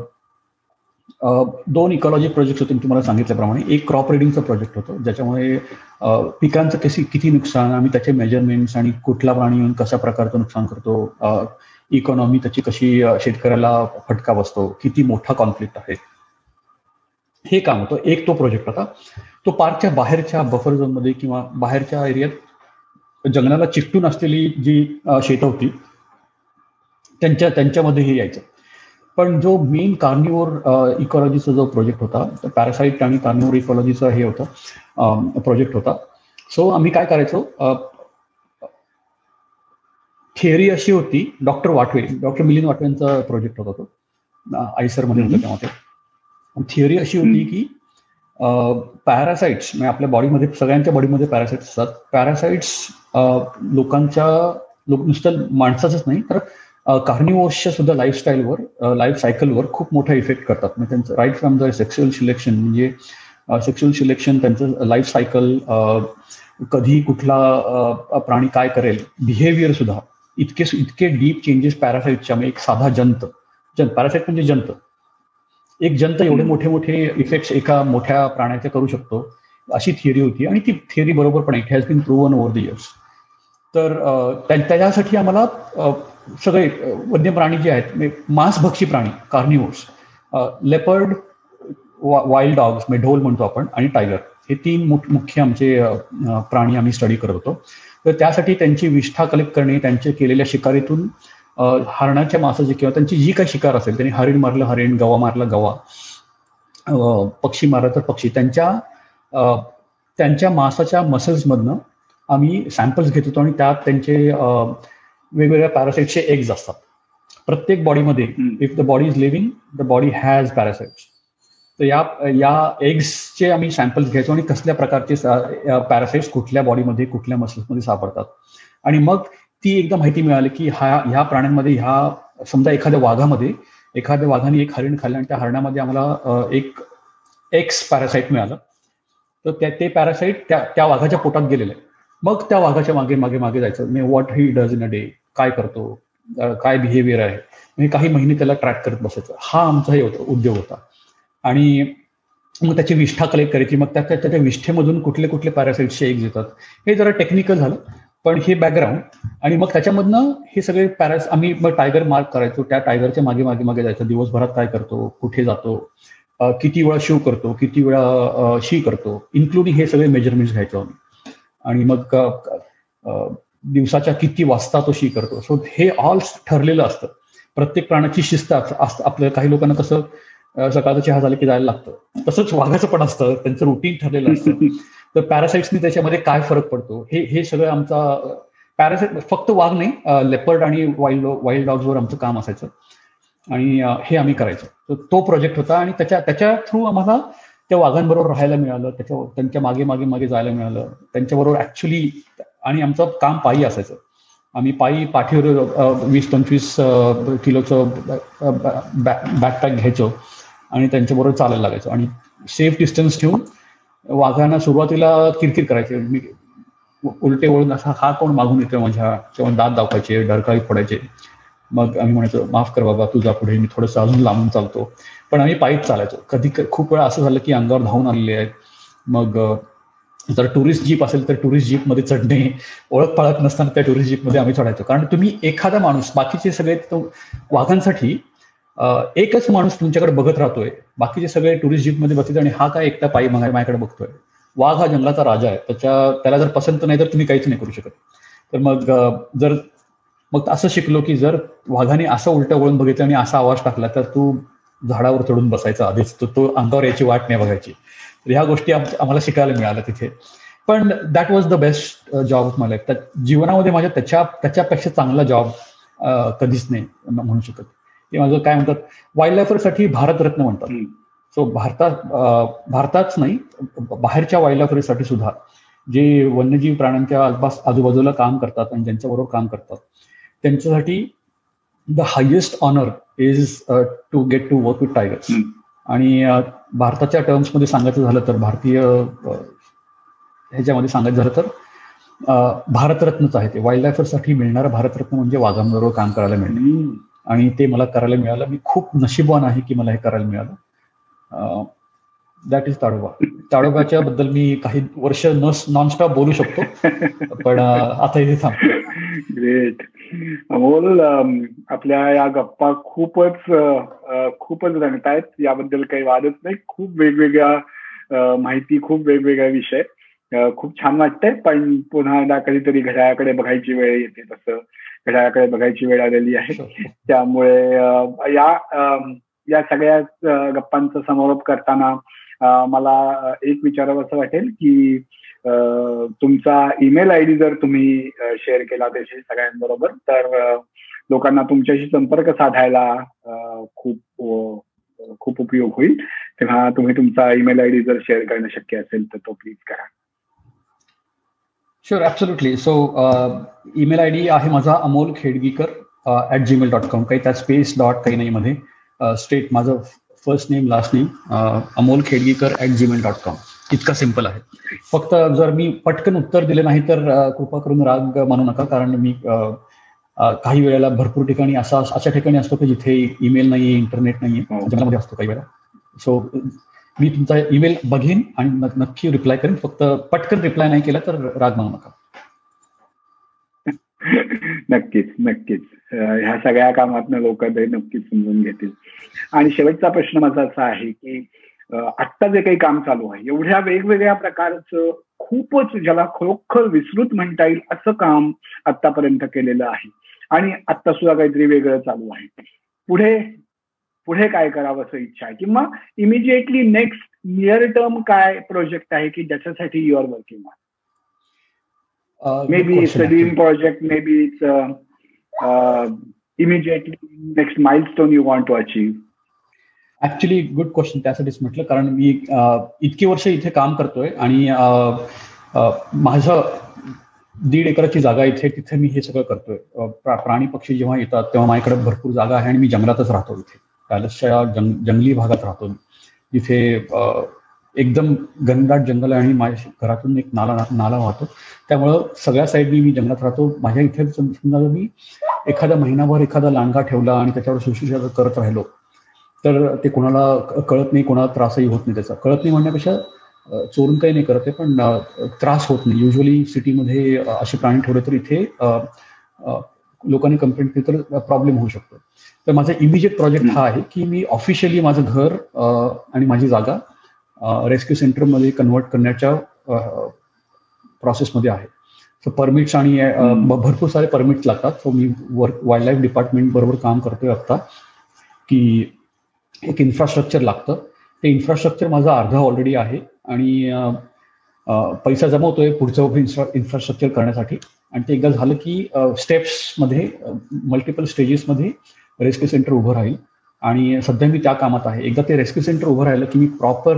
[SPEAKER 3] दोन इकॉलॉजी प्रोजेक्ट होते तुम्हाला सांगितल्याप्रमाणे. एक क्रॉप रिडिंगचं प्रोजेक्ट होतं, ज्याच्यामुळे पिकांचं कशी किती नुकसान, आम्ही त्याचे मेजरमेंट्स आणि कुठला प्राणी येऊन कशा प्रकारचं नुकसान करतो, इकॉनॉमी त्याची कशी शेतकऱ्याला फटका बसतो, किती मोठा कॉन्फ्लिक्ट आहे, हे काम होतं. एक तो प्रोजेक्ट होता. तो पार्कच्या बाहेरच्या बफर झोनमध्ये किंवा बाहेरच्या एरियात जंगलाला चिकटून असलेली जी शेतं होती त्यांच्या त्यांच्यामध्ये हे यायचं. पण जो मेन कार्निव्होर इकॉलॉजीचा जो प्रोजेक्ट होता, तो पॅरासाईट आणि कार्निव्होर इकॉलॉजीचा हे होता प्रोजेक्ट होता. सो आम्ही काय करायचो, थिअरी अशी होती, डॉक्टर वाटवे डॉक्टर मिलिंद वाटवेंचा प्रोजेक्ट होता तो, आयसरमध्ये होता तेव्हा ते. थिअरी अशी होती की पॅरासाइट्स म्हणजे आपल्या बॉडीमध्ये, सगळ्यांच्या बॉडीमध्ये पॅरासाइट्स असतात. पॅरासाइट्स लोकांच्या लोक नुसतं माणसाचंच नाही तर कार्निव्होर्सच्या सुद्धा लाईफस्टाईलवर, लाईफ सायकलवर खूप मोठा इफेक्ट करतात. म्हणजे त्यांचं right from the sexual selection, म्हणजे सेक्शुअल सिलेक्शन, त्यांचं लाईफ सायकल, कधी कुठला प्राणी काय करेल, बिहेवियर सुद्धा, इतके इतके डीप चेंजेस पॅरासाइटच्या. म्हणजे एक साधा जंत, जंत पॅरासाइट म्हणजे जंत, एक जंत एवढे मोठे मोठे इफेक्ट्स एका मोठ्या प्राण्याचे करू शकतो, अशी थिअरी होती. आणि ती थिअरी बरोबर पण it has been proven over the years. तर त्याच्यासाठी आम्हाला सगळे वन्य प्राणी जे आहेत, मांसभक्षी प्राणी, कार्निव्होर्स, लेपर्ड, वाईल्ड डॉग्स म्हणजे ढोल म्हणतो आपण, आणि टायगर, हे तीन मुख्य आमचे प्राणी आम्ही स्टडी करत होतो. तर त्यासाठी त्यांची विष्ठा कलेक्ट करणे, त्यांचे केलेल्या शिकारीतून हरणाच्या मांसाची किंवा त्यांची जी काही शिकार असेल, त्यांनी हरिण मारलं हरिण, गवा मारला गवा, पक्षी मारला तर पक्षी, त्यांच्या त्यांच्या मांसाच्या मसल्समधनं आम्ही सॅम्पल्स घेत होतो. आणि त्यात त्यांचे वेगवेगळ्या पॅरासाइट्सचे एग्ज असतात प्रत्येक बॉडीमध्ये. If the body is living, the body has parasites. तर या या एग्सचे आम्ही सॅम्पल्स घ्यायचो आणि कसल्या प्रकारचे पॅरासाइट्स कुठल्या बॉडीमध्ये, कुठल्या मसल्समध्ये सापडतात. आणि मग ती एकदा माहिती मिळाली की हा ह्या प्राण्यांमध्ये, ह्या समजा एखाद्या वाघामध्ये, एखाद्या वाघाने एक हरिण खाल्लं आणि त्या हरणामध्ये आम्हाला एक एक्स पॅरासाइट मिळालं, तर त्या ते पॅरासाइट त्या त्या वाघाच्या पोटात गेलेलं आहे. मग त्या वाघाच्या मागे मागे मागे जायचं, म्हणजे what he does in a day, काय करतो, काय बिहेवियर आहे, म्हणजे काही महिने त्याला ट्रॅक करत बसायचं. हा आमचा हे होता उद्योग होता. आणि मग त्याची विष्ठा कलेक्ट करायची, मग त्या त्या विष्ठेमधून कुठले कुठले पॅरासाइट्सचे एग्ज येतात, हे जरा टेक्निकल झालं, पण हे बॅकग्राऊंड. आणि मग त्याच्यामधनं हे सगळे पॅरास आम्ही मग टायगर मार्क करायचो, त्या टायगरच्या मागे मागे मागे जायचं, दिवसभरात काय करतो, कुठे जातो, किती वेळा शू करतो, किती वेळा शी करतो, इन्क्लुडिंग हे सगळे मेजरमेंट्स घ्यायचो आम्ही. आणि मग दिवसाच्या किती वाजता तो शी करतो. सो हे ऑल ठरलेलं असतं. प्रत्येक प्राण्याची शिस्त असतं. आपल्या काही लोकांना कसं सकाळचा चहा झाला की जायला लागतं, तसंच वाघाचं पण असतं, त्यांचं रुटीन ठरलेलं असतं. तर पॅरासाइट्सनी त्याच्यामध्ये काय फरक पडतो, हे हे सगळं आमचा पॅरासाइट, फक्त वाघ नाही, लेपर्ड आणि वाईल्ड वाईल्ड डॉग्सवर आमचं काम असायचं. आणि हे आम्ही करायचो. तर तो प्रोजेक्ट होता. आणि त्याच्या त्याच्या थ्रू आम्हाला त्या वाघांबरोबर राहायला मिळालं, त्याच्या त्यांच्या मागे मागे मागे जायला मिळालं, त्यांच्याबरोबर ऍक्च्युली. आणि आमचं काम पायी असायचं. आम्ही पायी पाठीवर वीस पंचवीस किलोचं बॅकपॅक घ्यायचो आणि त्यांच्याबरोबर चालायला लागायचो. आणि सेफ डिस्टन्स ठेवून वाघांना सुरुवातीला किरकिर करायचे, मी उलटे वळून असा हा कोण मागून येतो माझ्या, किंवा दात दाखवायचे, डरकाळी फोडायचे. मग आम्ही म्हणायचो माफ कर बाबा, तुझा पुढे, मी थोडंसं अजून लांबून चालतो. पण आम्ही पायीच चालायचो. कधी खूप वेळा असं झालं की अंगावर धावून आलेले आहेत. मग जर टुरिस्ट जीप असेल तर टुरिस्ट जीपमध्ये चढणे, ओळख पाळख नसताना त्या टुरिस्ट जीपमध्ये आम्ही चढायचो. कारण तुम्ही एखादा माणूस, बाकीचे सगळे वाघांसाठी एकच माणूस तुमच्याकडे बघत राहतोय, बाकीचे सगळे टुरिस्ट जीपमध्ये बसले आणि हा काय एकटा पायी माझ्याकडे बघतोय. वाघ हा जंगलाचा राजा आहे, त्याच्या त्याला जर पसंत नाही तर तुम्ही काहीच नाही करू शकत. तर मग जर मग असं शिकलो की जर वाघाने असं उलटं वळून बघितलं आणि असा आवाज टाकला तर तू झाडावर चढून बसायचा आधीच, तो तो अंगावर याची वाट नाही बघायची. तर ह्या गोष्टी आम्हाला शिकायला मिळाल्या तिथे. पण that was the best job of my life. त्या जीवनामध्ये माझ्या त्याच्या त्याच्यापेक्षा चांगला जॉब कधीच नाही म्हणू शकत. ते माझं काय म्हणतात, वाईल्ड लाईफसाठी भारतरत्न म्हणतात. सो भारतात भारताच नाही, बाहेरच्या वाईल्ड लाईफसाठी सुद्धा जे वन्यजीव प्राण्यांच्या आजूबाजूला काम करतात आणि ज्यांच्याबरोबर काम करतात त्यांच्यासाठी the highest honour is to get to work with tigers. आणि भारताच्या टर्म्समध्ये सांगायचं झालं तर, भारतीय ह्याच्यामध्ये सांगायचं झालं तर भारतरत्नच आहे ते. वाईल्ड लाईफसाठी मिळणारं भारतरत्न म्हणजे वाघांबरोबर काम करायला मिळणं, आणि ते मला करायला मिळालं. मी खूप नशीबवान आहे की मला हे करायला मिळालं. That is Tadoba. ताडोबाच्या बद्दल मी काही वर्ष नॉनस्टॉप बोलू शकतो, पण आता इथे थांबतो.
[SPEAKER 2] ग्रेट. अमोल, आपल्या या गप्पा खूपच खूपच रंगतायत, याबद्दल काही वादच नाही. खूप वेगवेगळ्या माहिती, खूप वेगवेगळ्या विषय, खूप छान वाटतंय. पण पुन्हा एकदा कधीतरी घड्याळाकडे बघायची वेळ येते, तसं घड्याळाकडे बघायची वेळ आलेली आहे. त्यामुळे या या सगळ्या गप्पांचा समारोप करताना मला एक विचारावं असं वाटेल की तुमचा ईमेल आय डी जर तुम्ही शेअर केला त्याशी सगळ्यांबरोबर, तर लोकांना तुमच्याशी संपर्क साधायला खूप खूप उपयोग होईल. तेव्हा तुम्ही तुमचा ईमेल आय डी जर शेअर करणं शक्य असेल तर तो प्लीज करा.
[SPEAKER 3] Sure, absolutely. So email I D आहे माझा Amol Khedgikar at Gmail dot com. काही त्यात स्पेस डॉट काही नाही मध्ये, स्ट्रेट माझं first name last name Amol Khedgikar at Gmail dot com. इतका सिम्पल आहे. फक्त जर मी पटकन उत्तर दिले नाही तर कृपा करून राग मानू नका, कारण मी काही वेळेला भरपूर ठिकाणी असा अशा ठिकाणी असतो की जिथे ईमेल नाहीये, इंटरनेट नाहीये, जंगलामध्ये असतो काही वेळा. सो मी तुमचा ईमेल बघेन आणि नक्की रिप्लाय करेन. फक्त पटकन रिप्लाय नाही केला तर राग मानू नका.
[SPEAKER 2] नक्कीच नक्कीच. ह्या सगळ्या कामातनं लोक ते नक्कीच समजून घेतील. आणि शेवटचा प्रश्न माझा असा आहे की आत्ता जे काही काम चालू आहे, एवढ्या वेगवेगळ्या प्रकारचं, खूपच ज्याला खरोखर विस्तृत म्हणता येईल असं काम आतापर्यंत केलेलं आहे, आणि आत्ता सुद्धा काहीतरी वेगळं चालू आहे. पुढे पुढे काय करावं असं इच्छा आहे, किंवा इमिजिएटली नेक्स्ट नियर टर्म काय प्रोजेक्ट आहे की ज्याच्यासाठी you are working on? Maybe it's a dream project, maybe it's a, uh, immediately next milestone you want to achieve.
[SPEAKER 3] Actually good question. त्यासाठीच म्हटलं, कारण मी इतकी वर्ष इथे काम करतोय आणि माझं दीड एकराची जागा इथे, तिथे मी हे सगळं करतोय. प्राणी पक्षी जेव्हा येतात तेव्हा माझ्याकडे भरपूर जागा आहे आणि मी जंगलातच राहतो. इथे पॅलेसच्या जंग जंगली भागात राहतो, जिथे एकदम घनदाट जंगल आहे आणि माझ्या घरातून एक नाला नाला वाहतो. त्यामुळं सगळ्या साईडनी मी जंगलात राहतो. माझ्या इथे समजा मी एखादा महिनाभर एखादा लांडगा ठेवला आणि त्याच्यावर शुश्रूषा करत राहिलो तर ते कोणाला कळत नाही, कोणाला त्रासही होत नाही. त्याचा कळत नाही म्हणण्यापेक्षा चोरून काही नाही करत आहे, पण त्रास होत नाही. युजली सिटीमध्ये असे प्राणी ठेवले तर इथे लोकांनी कंप्लेंट केली तर प्रॉब्लेम होऊ शकतो. तर माझा इमिजिएट प्रोजेक्ट हा आहे की मी ऑफिशियली माझं घर आणि माझी जागा रेस्क्यू सेंटरमध्ये कन्वर्ट करण्याच्या प्रोसेसमध्ये आहे. सो परमिट्स आणि भरपूर सारे परमिट्स लागतात. सो मी वर्क वाईल्ड लाईफ डिपार्टमेंट बरोबर काम करतोय आता की एक इन्फ्रास्ट्रक्चर लागतं. ते इन्फ्रास्ट्रक्चर माझा अर्धा ऑलरेडी आहे आणि पैसा जमवतोय पुढचं इन्फ्रा इन्फ्रास्ट्रक्चर करण्यासाठी. आणि ते एकदा झालं की स्टेप्समध्ये मल्टिपल स्टेजेसमध्ये रेस्क्यू सेंटर उभं राहील आणि सध्या मी त्या कामात आहे. एकदा ते रेस्क्यू सेंटर उभं राहिलं की मी प्रॉपर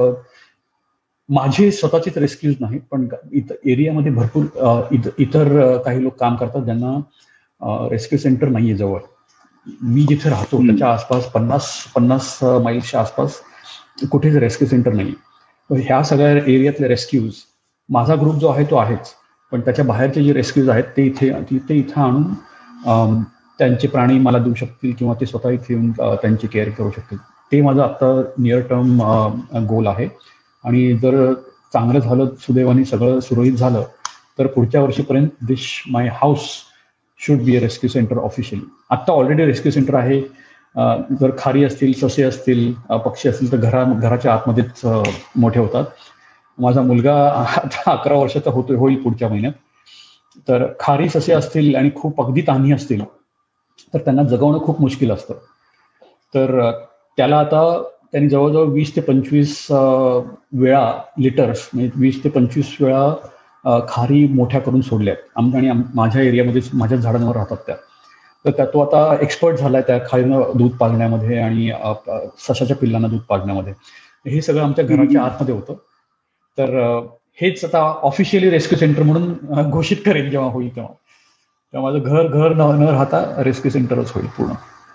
[SPEAKER 3] माझे स्वतःचेच रेस्क्यूज नाही पण इतर एरियामध्ये भरपूर इतर काही लोक काम करतात ज्यांना रेस्क्यू सेंटर नाहीये जवळ. मी जिथे राहतो त्याच्या आसपास पन्नास पन्नास माईल्सच्या आसपास कुठेच रेस्क्यू सेंटर नाही. ह्या सगळ्या एरियातले रेस्क्यूज माझा ग्रुप जो आहे तो आहेच, पण त्याच्या बाहेरचे जे रेस्क्यूज आहेत ते इथे ते इथं आणून त्यांचे प्राणी मला देऊ शकतील किंवा ते स्वतः इथे येऊन त्यांची केअर करू शकतील. ते माझं आता नियर टर्म गोल आहे. आणि जर चांगलं झालं, सुदैवाने सगळं सुरळीत झालं तर पुढच्या वर्षीपर्यंत this my house should be a rescue centre officially. आत्ता ऑलरेडी रेस्क्यू सेंटर आहे. जर खारी असतील, ससे असतील, पक्षी असतील तर घरा घराच्या आतमध्येच मोठे होतात. माझा मुलगा आता अकरा वर्षाचा होतोय होईल पुढच्या महिन्यात. तर खारीस असे असतील आणि खूप अगदी तान्ही असतील तर त्यांना जगवणं खूप मुश्किल असतं. तर त्याला आता त्यांनी जवळजवळ वीस ते पंचवीस वेळा लिटर्स म्हणजे वीस ते पंचवीस वेळा खारी मोठ्या करून सोडल्यात. आम आणि माझ्या एरियामध्ये माझ्या झाडांवर राहतात त्या. तर त्या तो आता एक्सपर्ट झालाय त्या खारीनं दूध पाजण्यामध्ये आणि सशाच्या पिल्लांना दूध पाजण्यामध्ये. हे सगळं आमच्या घराच्या आतमध्ये होतं. तर हेच आता ऑफिशियली रेस्क्यू सेंटर म्हणून घोषित करेन जेव्हा होईल तेव्हा. तेव्हा माझं घर घर न न राहता रेस्क्यू सेंटरच होईल पूर्ण.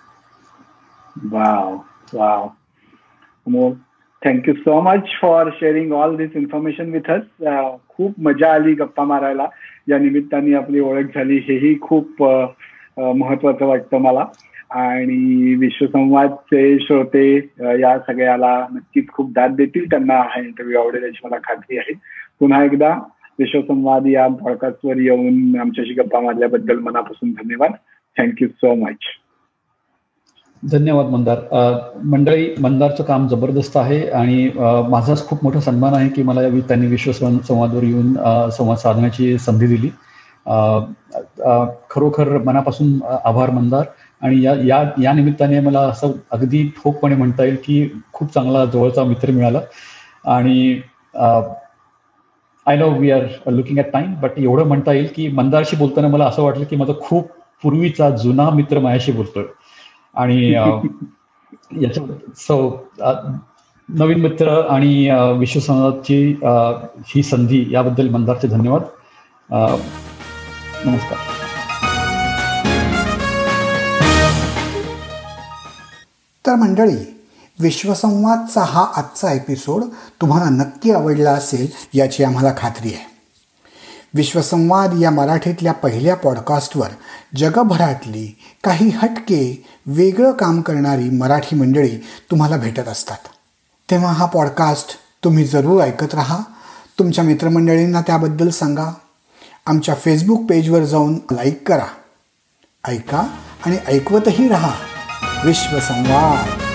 [SPEAKER 2] Wow wow Amol, thank you so much for sharing all this information with us. खूप मजा आली गप्पा मारायला. या निमित्ताने आपली ओळख झाली हेही खूप महत्वाचं वाटतं मला. आणि विश्वसंवादचे श्रोते या सगळ्याला नक्कीच खूप दाद देतील. त्यांना हा इंटरव्ह्यू आवडेल याची मला खात्री आहे. पुन्हा एकदा विश्वसंवाद या पॉडकास्टवर येऊन आमच्याशी गप्पा मारल्याबद्दल मनापासून धन्यवाद. Thank you so much.
[SPEAKER 3] धन्यवाद मंदार. मंडळी, मंदारचं काम जबरदस्त आहे आणि माझाच खूप मोठा सन्मान आहे की मला त्यांनी विश्वसंवादवर येऊन संवाद साधण्याची संधी दिली. खरोखर मनापासून आभार मंदार. आणि या या या निमित्ताने मला असं अगदी ठोकपणे म्हणता येईल की खूप चांगला जवळचा मित्र मिळाला. आणि I know we are looking at time, but एवढं म्हणता येईल की मंदारशी बोलताना मला असं वाटलं की माझा खूप पूर्वीचा जुना मित्र माझ्याशी बोलतोय. आणि याच्या सो नवीन मित्र आणि विश्वसंवादची ही संधी याबद्दल मंदारचे धन्यवाद. नमस्कार.
[SPEAKER 1] तर मंडळी, विश्वसंवादचा हा आजचा एपिसोड तुम्हाला नक्की आवडला असेल याची आम्हाला खात्री आहे. विश्वसंवाद या मराठीतल्या पहिल्या पॉडकास्टवर जगभरातली काही हटके वेगळं काम करणारी मराठी मंडळी तुम्हाला भेटत असतात. तेव्हा हा पॉडकास्ट तुम्ही जरूर ऐकत राहा. तुमच्या मित्रमंडळींना त्याबद्दल सांगा. आमच्या फेसबुक पेजवर जाऊन लाईक करा. ऐका आणि ऐकवतही राहा. विश्वसंवाद.